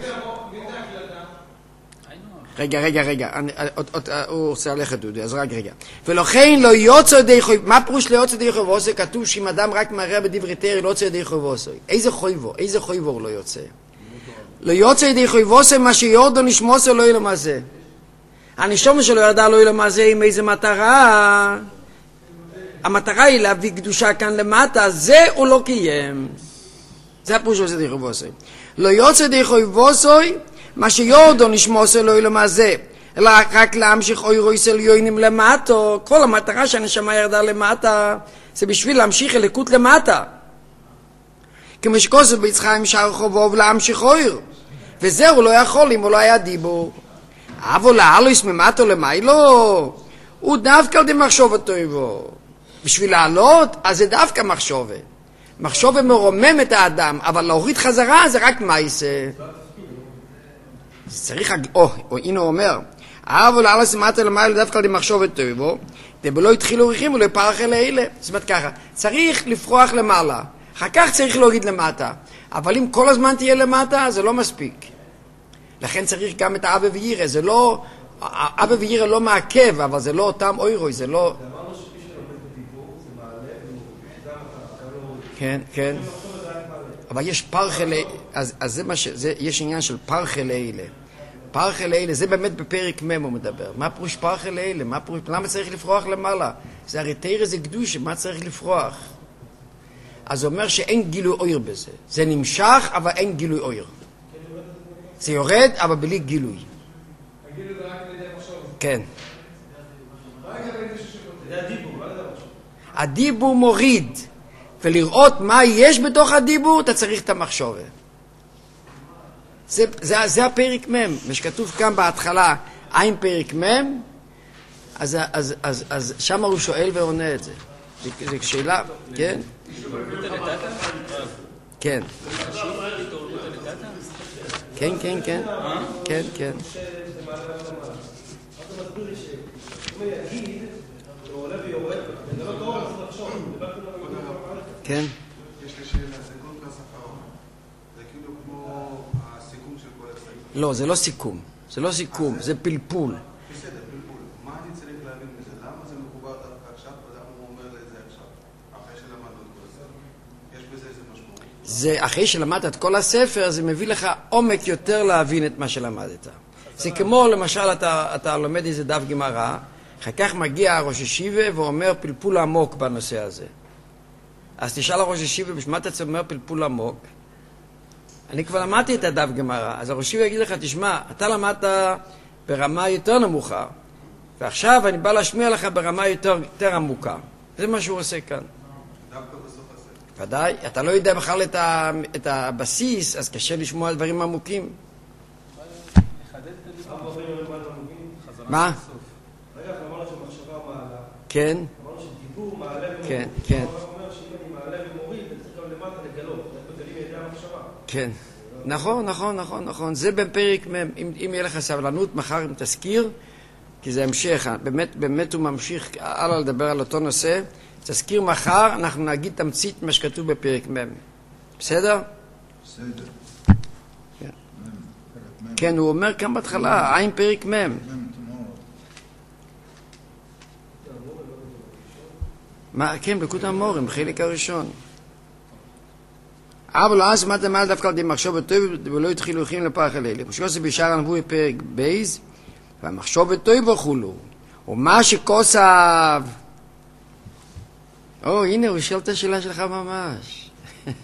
רגע, רגע, רגע. הוא עושה ללכת דודי, אז רק רגע. ולכן לא יוצא ידי חויבו. מה פירוש לא יוצא ידי חויבו? כתוב שאם אדם רק מערער בדברי תורה, לא יוצא ידי חויבו. איזה חויבו? איזה חויבו לא יוצא? לא יוצא ידי חויבו, מה שיורדו נשמוסו לא ילמה זה. הנשום שלו ירדה לא ילמה זה עם איזה מטרה. המטרה היא להביא קדושה כאן למטה, זה הוא לא קיים. זה הפירוש של ידי חויבו. לא יוצא ידי חויבו, מה שיורדו נשמוסו לא ילמה זה. אלא רק להמשיך אוי רוי של יוינים למטה. כל המטרה שהנשמה ירדה למטה זה בשביל להמשיך אליקות למטה. כמו שכוסף ביצחיים שער חובוב להמשיך אויר. וזהו לא יכול אם הוא לא היה דיבור. אבל להעלוס ממטה למיילו, הוא דווקא דמחשבת טויבו. בשביל לעלות, אז זה דווקא מחשבת. מחשבת מרומם את האדם, אבל להוריד חזרה זה רק מייסה. צריך, או, או הנה הוא אומר, אבל להעלוס ממטה למיילו דווקא דמחשבת טויבו, דבלא התחילו ריחים ולא פרח אלה אלה. זאת אומרת ככה, צריך לפרוח למעלה, אחר כך צריך להוריד למטה. אבל אם כל הזמן תהיה למטה, זה לא מספיק. לכן צריך גם את האבא וירא, זה לא, האבא וירא לא מעכב, אבל זה לא אותם אוירוי, זה לא... כן, כן. אבל יש פרחה לאלה, אז, אז זה מה ש... זה, יש עניין של פרחה לאלה. פרחה לאלה, זה באמת בפרק מ' הוא מדבר. מה פירוש פרחה לאלה? מה פירוש... למה צריך לפרוח למעלה? זה הרי תרא זה קדושה, מה צריך לפרוח? אז הוא אומר שאין גילוי אויר בזה. זה נמשך, אבל אין גילוי אויר. זה יורד, אבל בלי גילוי. הגילוי זה רק על ידי מחשוב. כן. זה הדיבור, לא יודע משהו. הדיבור מוריד, ולראות מה יש בתוך הדיבור, אתה צריך את המחשוב. זה, זה, זה הפרק מ', ושכתוב כאן בהתחלה, עין פרק מ', אז, אז, אז, אז שם הוא שואל ועונה את זה. זה, זה שאלה, כן? כן. כן, כן, כן. כן, כן. כן. יש לי שאלה, זה כל כך אחרון. זה כאילו כמו הסיכום של כל הסעיף. לא, זה לא סיכום. זה לא סיכום, זה פלפול. בסדר, פלפול. מה אני צריך להבין בזה? למה זה מחובר דווקא עכשיו, ולמה הוא אומר לזה עכשיו? אחרי שלמדנו את כל זה. יש בזה איזה משמעות. זה, אחרי שלמדת את כל הספר, זה מביא לך עומק יותר להבין את מה שלמדת. זה כמו, למשל, אתה, אתה לומד איזה דף גמרא, אחר כך מגיע ראש ישיבה ואומר פלפול עמוק בנושא הזה. אז תשאל הראש ישיבה, בשביל מה אתה אומר פלפול עמוק? אני כבר למדתי את הדף גמרא, אז הראש ישיבה יגיד לך, תשמע, אתה למדת ברמה יותר נמוכה, ועכשיו אני בא להשמיע לך ברמה יותר, יותר עמוקה. זה מה שהוא עושה כאן. דווקא בסוף הספר. ודאי, אתה לא יודע בכלל את, ה, את הבסיס, אז קשה לשמוע דברים עמוקים. מה? רגע, אמרנו שמחשבה מעלה. כן. אמרנו שדיבור מעלה ומוריד. כן, כן. הוא אומר שאם אני מעלה ומוריד, אני צריך גם למטה לגלות. איך מגלים ידי המחשבה? כן. נכון, נכון, נכון, נכון. זה בפרק מ', אם, אם יהיה לך סבלנות, מחר אם תזכיר, כי זה המשך. באמת, באמת הוא ממשיך הלאה לדבר על אותו נושא. תזכיר מחר, אנחנו נגיד תמצית מה שכתוב בפרק מ'. בסדר? בסדר. כן. כן, הוא אומר כאן בהתחלה, עין פרק מ'. מה, כן, בקוד המורים, בחלק הראשון. אבל אז מה דמל דווקא על די מחשוב בטוב ולא התחילו הולכים לפרח אל אלה. פשוט זה בשאר הנבוא בפרק בייז, והמחשוב בטוב וכולו. ומה שכוסף... או, הנה, הוא שואל את השאלה שלך ממש.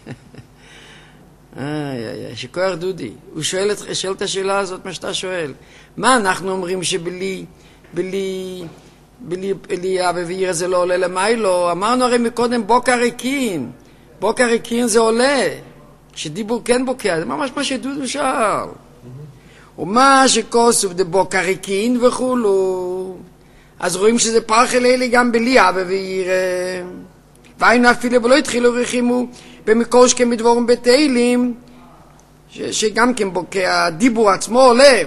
איי, איי, איי, שכוח דודי. הוא שואל, שואל את השאלה הזאת, מה שאתה שואל. מה אנחנו אומרים שבלי, בלי, בלי, בלי אבא ועיר זה לא עולה למיילו? אמרנו הרי מקודם בוקר ריקין. בוקר ריקין זה עולה. שדיבור כן בוקר, זה ממש מה שדודו שאל. ומה שכוסוף דבוקר ריקין וכולו. אז רואים שזה פרח אלילי גם בלי אבא ועיר. והיינו אפילו ולא התחילו רחימו במקור שכם בדבורים בתהילים, שגם כן בוקר, הדיבור עצמו עולה.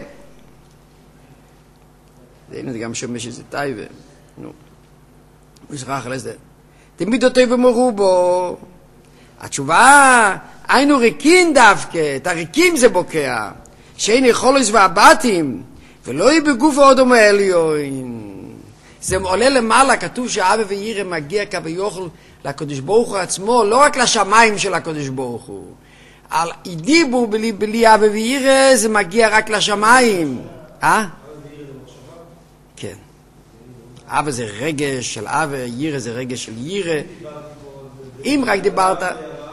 הנה זה גם שומע שזה טייבה. נו. הוא שכח על זה. תמיד אותו ומורו בו. התשובה, היינו ריקים דווקא, את הריקים זה בוקע. שאין יכולס והבתים, ולא יהיה בגוף האודום העליון. זה עולה למעלה, כתוב שאבא וירא מגיע כביכול לקדוש ברוך הוא עצמו, לא רק לשמיים של הקדוש ברוך הוא. על דיבור בלי, בלי אבא וירא זה מגיע רק לשמיים. אה? כן. אבא זה רגש של אבא, ירא זה רגש של ירא. אם רק דיברת...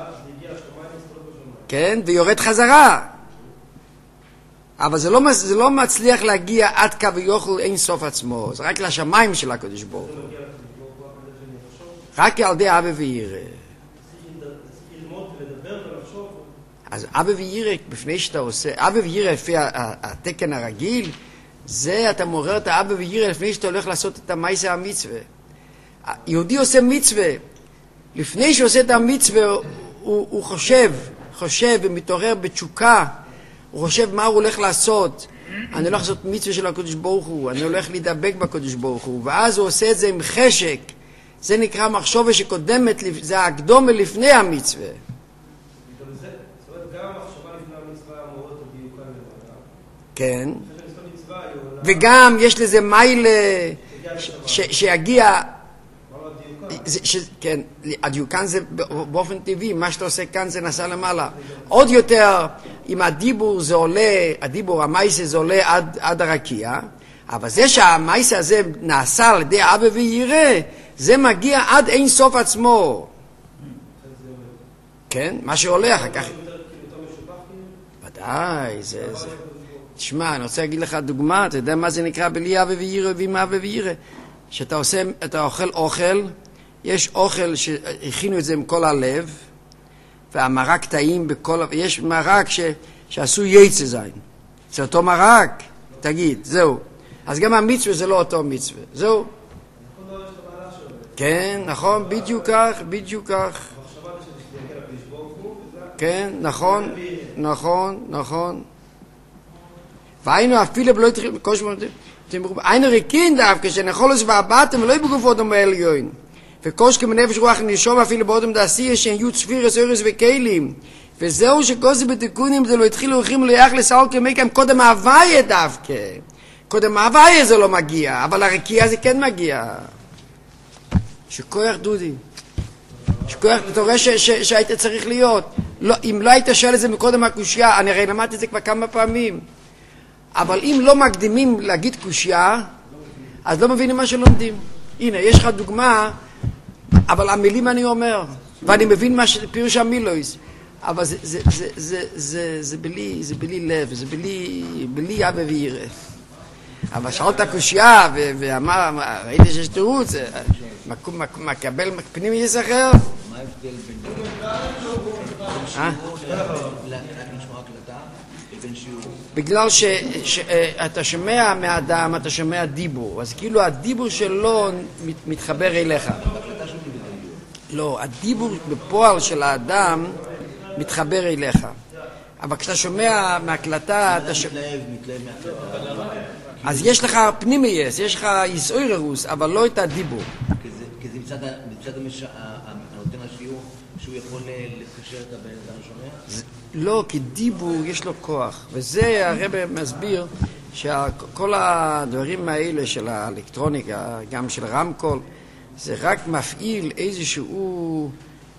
כן, ויורד חזרה. אבל זה לא, זה לא מצליח להגיע עד קו ויוכל אין סוף עצמו. זה רק לשמיים של הקדוש ברוך הוא. רק על ידי אבא וירא. אז אבא וירא, בפני שאתה עושה, אבא וירא לפי התקן הרגיל, זה אתה מעורר את האבא וירא לפני שאתה הולך לעשות את המעשה המצווה. יהודי עושה מצווה. לפני שעושה את המצווה, הוא, הוא חושב, חושב ומתעורר בתשוקה. הוא חושב מה הוא הולך לעשות. אני הולך לעשות מצווה של הקדוש ברוך הוא, אני הולך להידבק בקדוש ברוך הוא, ואז הוא עושה את זה עם חשק. זה נקרא מחשבה שקודמת, זה הקדומה לפני המצווה. זאת אומרת, גם המחשבה לפני המצווה אמורות לדיוקה למעלה. כן. וגם יש לזה מיילה שיגיע... זה, ש, כן, הדיוקן זה באופן טבעי, מה שאתה עושה כאן זה נסע למעלה. עוד יותר, אם הדיבור זה עולה, הדיבור, המייסה זה עולה עד, עד הרקיע, אבל זה שהמייסה הזה נעשה על ידי אבא וירא, זה מגיע עד אין סוף עצמו. כן, מה שעולה אחר כך. ודאי, זה, זה. תשמע, אני רוצה להגיד לך דוגמה, אתה יודע מה זה נקרא בלי אבא וירא ועם אבא וירא? שאתה עושה, אתה אוכל אוכל, יש אוכל שהכינו את זה עם כל הלב, והמרק טעים בכל, יש מרק ש, שעשו יצא זין. זה אותו מרק, תגיד, זהו. אז גם המצווה זה לא אותו מצווה, זהו. כן, נכון, בדיוק כך, בדיוק כך. כן, נכון, נכון, נכון. והיינו אפילו בלא התחיל, היינו ריקין דווקא, שנחולס והבטם ולא בגופו דומה עליון. וקוש כמנפש רוח נשום אפילו באודם דעשייה שהן יהיו צפירס, אורס וכלים. וזהו שכוסי בתיקונים זה לא התחילו הולכים ליח לסעול כמקם קודם ההוויה דווקא. קודם ההוויה זה לא מגיע, אבל הרקיע זה כן מגיע. שכוח דודי. שכוח, אתה רואה שהיית צריך להיות. לא, אם לא היית שואל את זה מקודם הקושייה, אני הרי למדתי את זה כבר כמה פעמים. אבל אם לא מקדימים להגיד קושייה, אז לא מבינים מה שלומדים. הנה, יש לך דוגמה, אבל המילים אני אומר, ואני מבין מה פירוש המילויס, אבל זה, זה, זה, זה, זה, זה בלי, זה בלי לב, זה בלי, בלי אבא וירא. אבל שאלת הקושייה, ואמר, ראיתי שיש תירוץ, מקבל פנים יש אחר? מה ההבדל בין שיעור לשמוע הקלטה לבין שיעור? בגלל שאתה שומע מאדם, אתה שומע דיבור, אז כאילו הדיבור שלו מתחבר אליך. לא, הדיבור בפועל של האדם מתחבר אליך. אבל כשאתה שומע מהקלטה, אתה שומע... מתלהב מהקלטה. אז יש לך פנימייס, יש לך יסעוררוס, אבל לא את הדיבור. כי זה מצד הנותן השיעור, שהוא יכול לקשר את הבן אדם שומע? לא, כי דיבור יש לו כוח. וזה הרב מסביר שכל הדברים האלה של האלקטרוניקה, גם של רמקול, זה רק מפעיל איזשהו...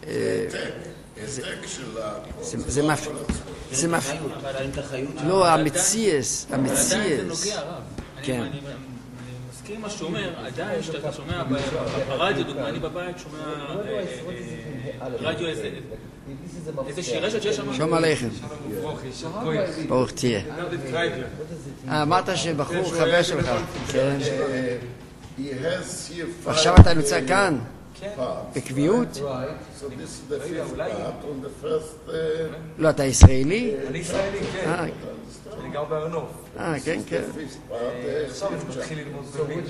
זה מפעיל. זה מפעיל. לא, המציאס, המציאס. עדיין זה נוגע רב. כן. אני מסכים מה שאומר, עדיין שאתה שומע ברדיו, דוגמה, אני בבית שומע רדיו איזושהי רשת שיש שם... שום עליכם. ברוך תהיה. אמרת שבחור חבר שלך. כן. עכשיו אתה נמצא כאן? בקביעות? לא, אתה ישראלי? אני ישראלי, כן. אני גר בארנוף. אה, כן, כן. עכשיו אני מתחיל ללמוד בבית.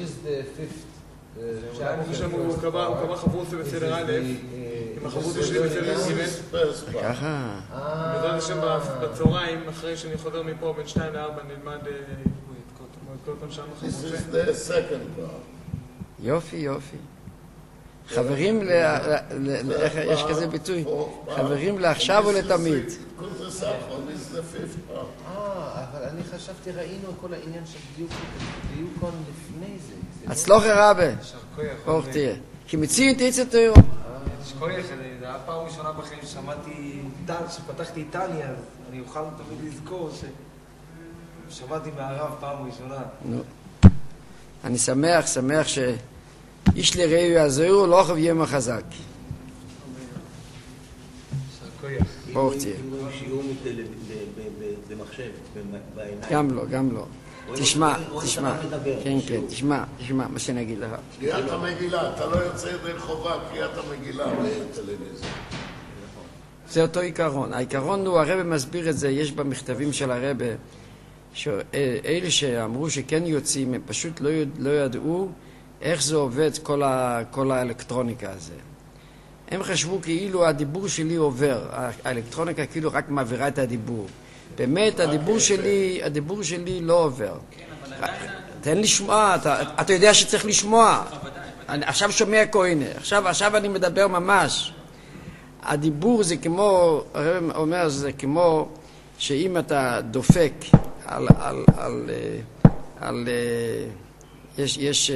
יש לנו כמה חברות בסדר א', עם החברות שלי בסדר ג'. ככה. בעזרת השם בצהריים, אחרי שאני חוזר מפה בין שתיים לארבע, נלמד כל פעם שם החברות. יופי, יופי. חברים, איך יש כזה ביטוי? חברים לעכשיו או לתמיד? אה, אבל אני חשבתי, ראינו כל העניין של דיוקון לפני זה. הצלוח הרבה. ברוך תהיה. כי מציעים תצא תוירו. שכוייך, זה היה פעם ראשונה בחיים ששמעתי, שפתחתי איטליה, אז אני אוכל תמיד לזכור ששמעתי מהרב פעם ראשונה. נו. אני שמח, שמח ש... איש לרעהו יעזרו, לא חייב יהיה חזק. ברוך תהיה. שיעור במחשב, בעיניים. גם לא, גם לא. תשמע, תשמע. כן, כן, תשמע, תשמע, מה שאני אגיד לך. קריאת המגילה, אתה לא יוצא ידי חובה, קריאת המגילה בטלוויזיה. זה אותו עיקרון. העיקרון הוא, הרב מסביר את זה, יש במכתבים של הרב, שאלה שאמרו שכן יוצאים, הם פשוט לא ידעו איך זה עובד כל, ה, כל האלקטרוניקה הזה. הם חשבו כאילו הדיבור שלי עובר, האלקטרוניקה כאילו רק מעבירה את הדיבור. באמת הדיבור שלי, הדיבור שלי לא עובר. תן לשמוע, אתה, אתה יודע שצריך לשמוע. אני עכשיו שומע כהנה, עכשיו, עכשיו אני מדבר ממש. הדיבור זה כמו, הרב אומר, זה כמו שאם אתה דופק על, על, על, על, על יש, יש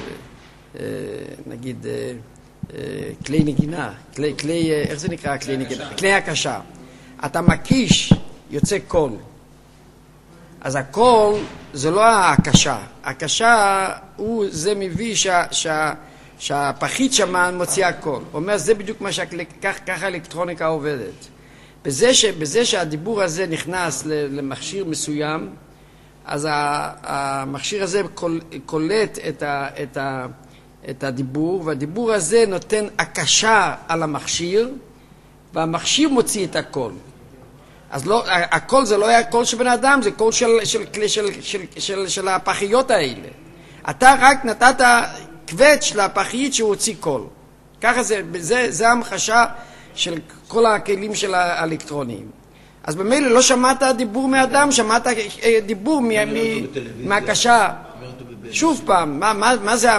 נגיד כלי נגינה, כלי, כלי, איך זה נקרא כלי נגינה? כלי הקשה. אתה מקיש, יוצא קול. אז הקול זה לא הקשה. הקשה הוא, זה מביא שה, שה, שהפחית שמן מוציאה קול. הוא אומר, זה בדיוק מה שככה האלקטרוניקה עובדת. בזה, ש, בזה שהדיבור הזה נכנס למכשיר מסוים, אז המכשיר הזה קולט את, ה, את, ה, את הדיבור, והדיבור הזה נותן הקשה על המכשיר, והמכשיר מוציא את הקול. אז לא, הקול זה לא היה קול של בן אדם, זה קול של, של, של, של, של, של, של הפחיות האלה. אתה רק נתת קווץ' לפחית שהוא הוציא קול. ככה זה, זה, זה המחשה של כל הכלים של האלקטרוניים. אז במילא לא שמעת דיבור מאדם, שמעת דיבור מהקשה. שוב פעם, מה זה...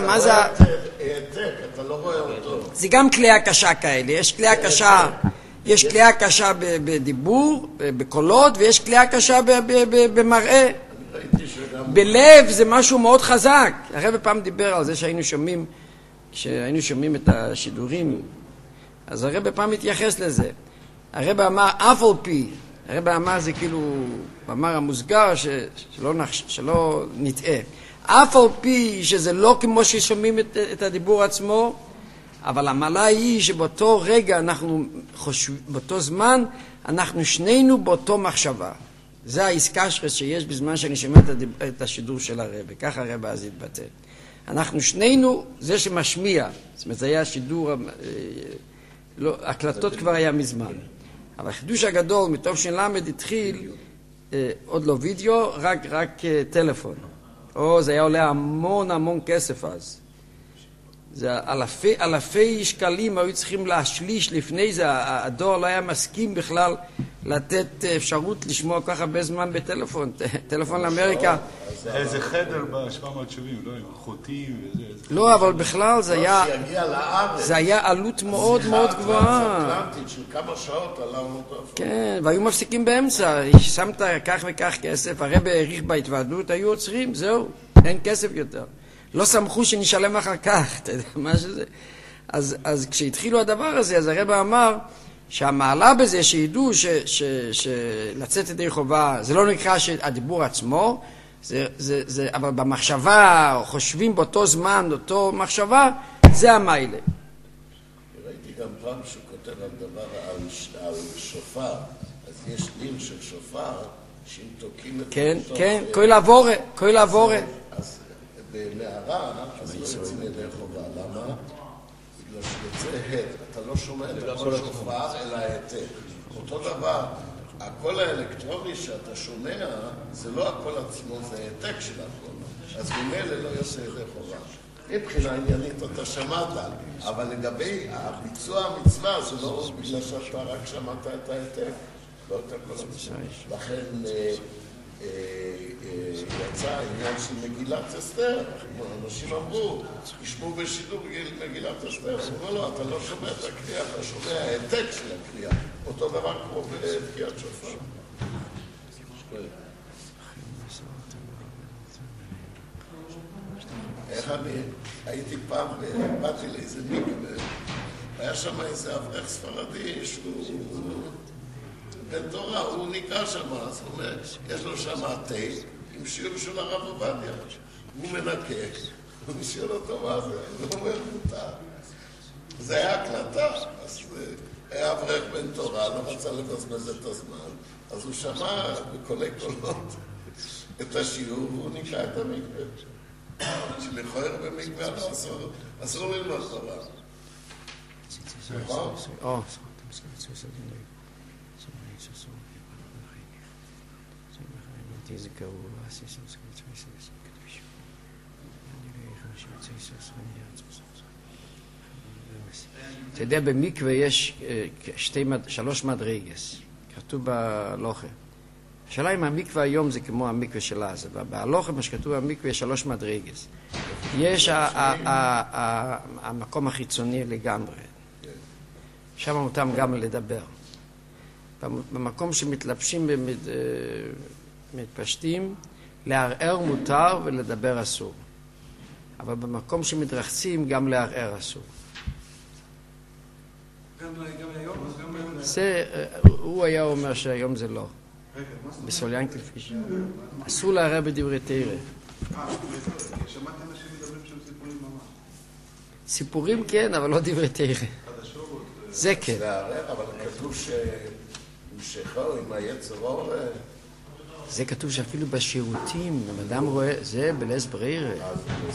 זה גם כלי הקשה כאלה. יש כלי הקשה, יש כלי הקשה בדיבור, בקולות, ויש כלי הקשה במראה. בלב זה משהו מאוד חזק. הרב פעם דיבר על זה שהיינו שומעים, כשהיינו שומעים את השידורים, אז הרב פעם מתייחס לזה. הרב אמר אף על פי, הרב אמר זה כאילו, אמר המוסגר ש, שלא, נחש, שלא נטעה, אף על פי שזה לא כמו ששומעים את, את הדיבור עצמו, אבל המעלה היא שבאותו רגע אנחנו חושבים, באותו זמן אנחנו שנינו באותו מחשבה. זה העסקה שיש בזמן שאני שומע את השידור של הרב, ככה הרב אז התבטא. אנחנו שנינו, זה שמשמיע, זאת אומרת, זה היה שידור, לא, הקלטות כבר היה מזמן. אבל החידוש הגדול, מתוך שלמד התחיל, עוד לא וידאו, רק, רק טלפון. או זה היה עולה המון המון כסף אז. זה אלפי, אלפי שקלים היו צריכים להשליש לפני זה, הדור לא היה מסכים בכלל לתת אפשרות לשמוע כל כך הרבה זמן בטלפון, טלפון לאמריקה. איזה חדר ב-שבע מאות שבעים, לא, עם חוטים וזה. לא, אבל בכלל זה היה, זה היה עלות מאוד מאוד גבוהה. של כמה שעות עלה אותו. כן, והיו מפסיקים באמצע, שמת כך וכך כסף, הרב העריך בהתוועדות, היו עוצרים, זהו, אין כסף יותר. לא שמחו שנשלם אחר כך, אתה יודע מה שזה. אז, אז כשהתחילו הדבר הזה, אז הרב אמר שהמעלה בזה שידעו ש, ש, שלצאת ידי חובה, זה לא נקרא שהדיבור עצמו, זה, זה, זה, אבל במחשבה, חושבים באותו זמן, באותו מחשבה, זה המעלה. ראיתי גם פעם שהוא כותב על דבר, על, על שופר, אז יש דין של שופר, שאם תוקים את כן, כן, כוי לעבורה, כוי לעבורה. אז במערה, אז לא יוצאים ידי חובה. למה? בגלל שיוצא הד. אתה לא שומע את הכל שופר, אלא העתק. אותו דבר, הקול האלקטרוני שאתה שומע, זה לא הקול עצמו, זה העתק של הקול. אז ממילא לא יוצא ידי חובה. מבחינה עניינית אתה שמעת, אבל לגבי הביצוע המצווה, זה לא בגלל שאתה רק שמעת את העתק. לא את הכל עצמו. לכן יצא העניין של מגילת אסתר. אנשים אמרו, ישמעו בשידור מגילת אסתר. אמרו לו, אתה לא שומע את הקריאה, אתה שומע העתק של הקריאה. אותו דבר כמו בקריאת שופר. איך אני הייתי פעם, באתי לאיזה מקווה, היה שם איזה אברך ספרדי שהוא בן תורה, הוא נקרא שם, זאת אומרת, יש לו שם תה עם שיעור של הרב עובדיה. הוא מנקה, הוא נשאל אותו מה זה, הוא אומר מותר. זה היה הקלטה, אז היה אברך בן תורה, לא רצה לבזבז את הזמן, אז הוא שמע בקולי קולות את השיעור והוא נקרא את המקווה. שלכויר במקווה לא אסור, אסור ללמוד תורה. נכון? אתה יודע, במקווה יש שתי, שלוש מדרגס, כתוב בהלוכה. השאלה אם המקווה היום זה כמו המקווה של אז, בהלוכה מה שכתוב במקווה יש שלוש מדרגס. יש המקום החיצוני לגמרי, שם מותם גם לדבר. במקום שמתלבשים ומתפשטים, לערער מותר ולדבר אסור. אבל במקום שמתרחצים גם לערער אסור. גם היום? זה, הוא היה אומר שהיום זה לא. בסוליאנקל פיש. אסור לערער בדברי תורה. שמעת אנשים מדברים שם סיפורים ממש? סיפורים כן, אבל לא דברי תורה. זה כן. לערער, אבל כתוב שמשכו עם היצר אור... זה כתוב שאפילו בשירותים, אם אדם רואה, זה בלס ברירה. הרב,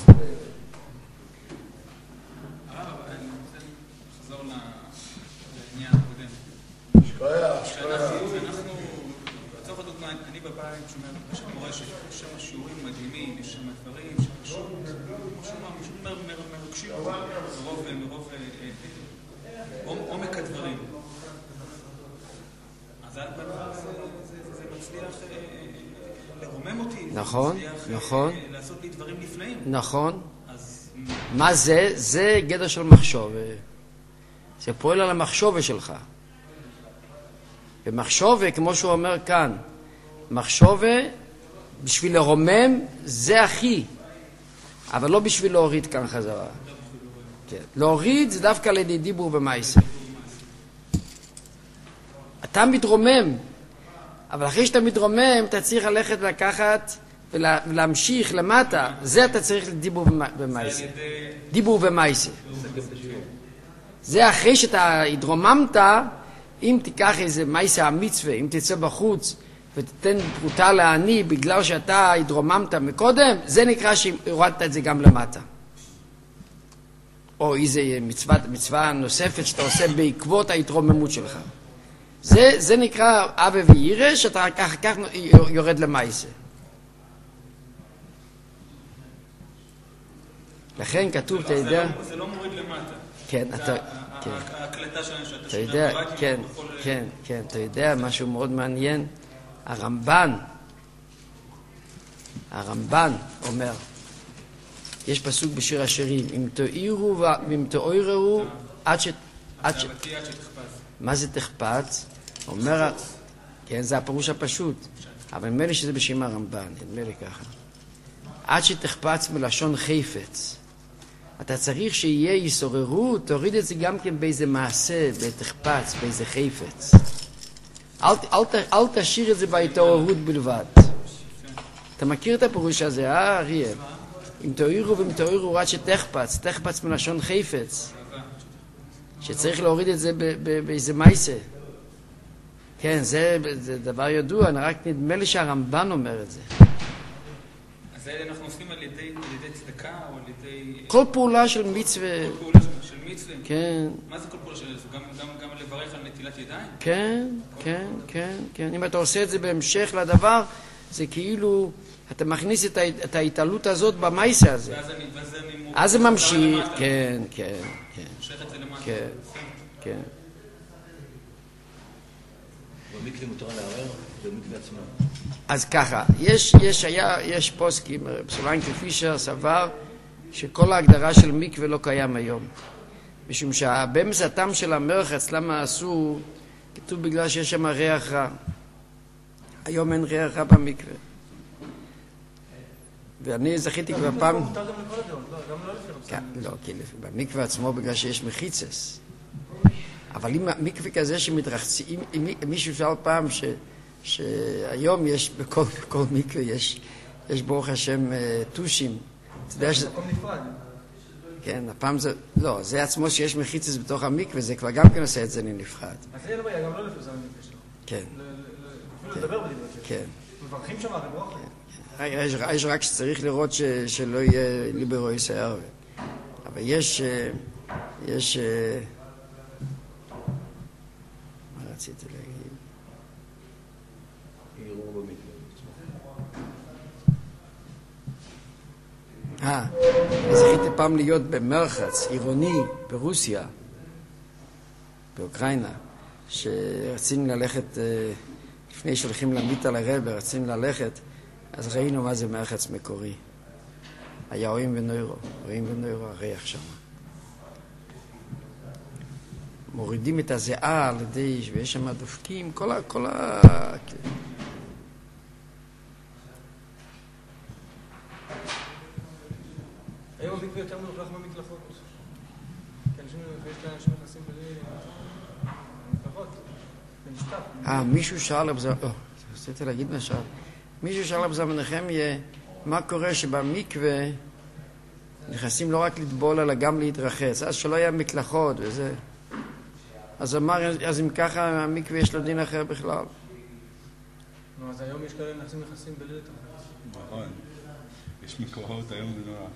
אני רוצה לחזור לעניין הקודם. שכויה, שכויה. שאנחנו, לצורך הדוגמה, אני בבית שומע בשם מורשת, יש שם שיעורים מדהימים, יש שם דברים, שפשוט, פשוט מרגשים, מרוב עומק הדברים. אז על פניו זה מצליח לרומם אותי. נכון, נכון. מצליח לעשות לי דברים נפלאים. נכון. מה זה? זה גדר של מחשוב. זה פועל על המחשוב שלך. ומחשוב, כמו שהוא אומר כאן, מחשוב בשביל לרומם זה הכי, אבל לא בשביל להוריד כאן חזרה. כן. להוריד זה דווקא לידי דיבור במעשה. אתה מתרומם, אבל אחרי שאתה מתרומם, אתה צריך ללכת ולקחת ולה, ולהמשיך למטה. זה אתה צריך לדיבור במייסה. דיבור במייסה. זה אחרי שאתה התרוממת, אם תיקח איזה מייסה המצווה, אם תצא בחוץ ותתן פרוטה לעני בגלל שאתה התרוממת מקודם, זה נקרא שהורדת את זה גם למטה. או איזה מצווה, מצווה נוספת שאתה עושה בעקבות ההתרוממות שלך. זה, זה נקרא אבא וירא, שאתה כך, כך יורד למייסה. לכן כתוב, אתה יודע... זה לא מוריד למטה. כן, אתה... ההקלטה שלנו שאתה אתה יודע, כן, כן, כן, אתה יודע, משהו מאוד מעניין. הרמב"ן, הרמב"ן אומר, יש פסוק בשיר השירים, אם תאירו ואם תאירו עד ש... עד ש... מה זה תחפץ? אומר, כן, זה הפירוש הפשוט, אבל נדמה לי שזה בשם הרמב"ן, נדמה לי ככה. עד שתחפץ מלשון חפץ. אתה צריך שיהיה יסוררות, תוריד את זה גם כן באיזה מעשה, בתחפץ, באיזה חפץ. אל, אל, אל תשאיר את זה בהתעוררות בלבד. אתה מכיר את הפירוש הזה, אה, אריה? אם תאירו ואם תאירו עד שתחפץ, תחפץ מלשון חפץ. שצריך להוריד את זה באיזה מייסה. כן, זה, זה דבר ידוע, רק נדמה לי שהרמב"ן אומר את זה. אז האלה אנחנו עושים על ידי, על ידי צדקה או על ידי... כל פעולה של מצווה. כל פעולה של מצווה? כן. מה זה כל פעולה של מצווה? גם, גם, גם לברך על נטילת ידיים? כן, כן, כן, כן. אם אתה עושה את זה בהמשך לדבר, זה כאילו, אתה מכניס את, את ההתעלות הזאת במייסה הזה. ואז אני, ואז אני אז זה ממשיך, כן, כן, כן. מושך את זה למטה. כן, כן. במקווה מותר לערער? במקווה עצמו. אז ככה, יש, יש, היה, יש פוסקים, פסולנקי פישר סבר שכל ההגדרה של מקווה לא קיים היום. משום שהבאמס הטעם של המרחץ, למה עשו, כתוב בגלל שיש שם ריח רע. היום אין ריח רע במקווה. ואני זכיתי כבר פעם... מותר גם לכל הדעות, גם לא לפי לא, כי במקווה עצמו בגלל שיש מחיצס. אבל אם מקווה כזה שמתרחצים, אם מישהו שאל פעם ש... שהיום יש, בכל, בכל מקווה יש, יש ברוך השם טושים. אתה יודע שזה... מקום נפרד. כן, הפעם זה... לא, זה עצמו שיש מחיצס בתוך המקווה, זה כבר גם כן עושה את זה לנפרד. אז זה לא בעיה, גם לא לפרסם המקווה שלו. כן. אפילו לדבר בדיוק. כן. מברכים שם, אתם לא אחרי. יש רק שצריך לראות ש, שלא יהיה ליברו יסער. אבל יש... יש... מה רציתי להגיד? אה, זכיתי פעם להיות במרחץ עירוני ברוסיה, באוקראינה, שרצינו ללכת, לפני שהולכים להמיט על הרבה, רצינו ללכת, אז ראינו מה זה מרחץ מקורי. היה רואים ונוירו, רואים ונוירו, הריח שם. מורידים את הזיעה על ידי, ויש שם דופקים, כל ה... כל ה... היום המקווה יותר מלוכלך במקלחות. כי אנשים, יש לאנשים נכנסים בלי מקלחות, בנשטף. אה, מישהו שאל לבזה, לא, רציתי להגיד מה שאל. מישהו שאל לבזה מנחמיה, מה קורה שבמקווה נכנסים לא רק לטבול, אלא גם להתרחץ, אז שלא היה מקלחות וזה. אז אמר, אז אם ככה המקווה יש לו דין אחר בכלל. נו, אז היום יש כאלה נכנסים נכנסים בלי להתרחץ. נכון. יש מקורות היום זה נורא.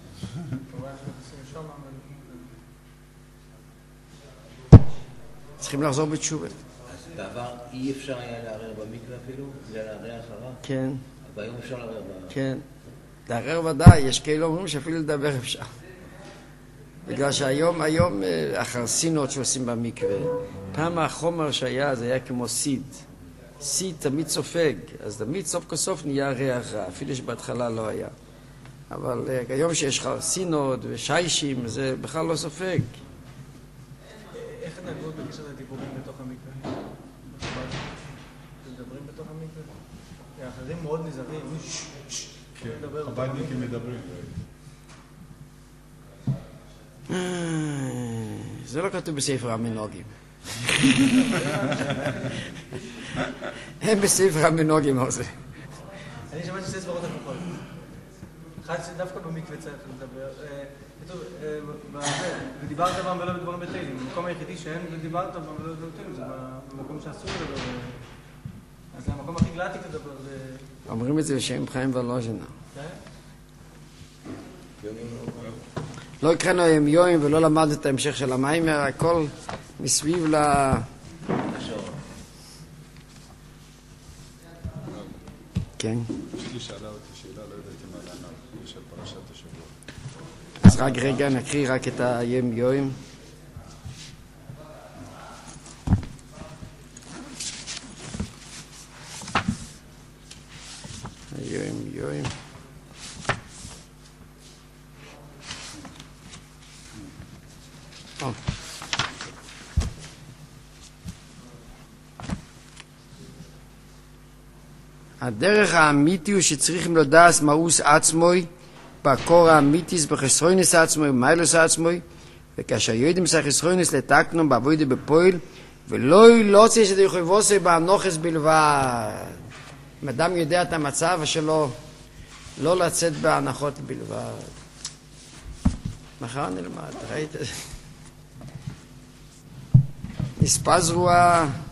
צריכים לחזור בתשובה. אז בעבר אי אפשר היה לערער במקווה אפילו? בגלל הריח הרע? כן. אבל היום אפשר לערער במקווה. כן. לערער ודאי, יש כאלה אומרים שאפילו לדבר אפשר. בגלל שהיום, היום החרסינות שעושים במקווה, פעם החומר שהיה, זה היה כמו סיד. סיד תמיד סופג, אז תמיד סוף כסוף נהיה ריח רע, אפילו שבהתחלה לא היה. אבל היום שיש חרסינות ושיישים, זה בכלל לא סופג. איך התנהגות בקשר לדיבורים בתוך המקווה? מדברים בתוך המקווה? האחרים מאוד נזהרים. כן, חב"דניקים מדברים. זה לא כתוב בספר המנהגים. הם בספר המנהגים הזה. אני שמעתי שתי סברות הפוכות. אחד שדווקא במקווה צריך לדבר. כתוב, ודיברת בם ולא בדברים בטלים. המקום היחידי שאין ודיברת בם ולא בדברים בטלים, זה במקום שאסור לדבר. אז זה המקום הכי גלעתי לדבר. אומרים את זה בשם חיים ולוז'נה. לא הקראנו היום יום ולא למדנו את ההמשך של המיימר, הכל מסביב ל... כן. אשתי שאלה אותי שאלה, לא ידעתי מה לענות, של פרשת השבוע. אז רק רגע נקריא רק את היום יום. היום יום. Oh. הדרך האמיתי הוא שצריכים לדעת מאוס עצמוי, בקור האמיתיס בחסרוינס עצמוי ומיילוס עצמוי, וכאשר יודעים שהחסרוינס לתקנום בעבודה בפועל, ולא יוצא שזה יחובוסי באנוכס בלבד. אם אדם יודע את המצב שלו, לא לצאת בהנחות בלבד. מחר נלמד, ראית? נספזרו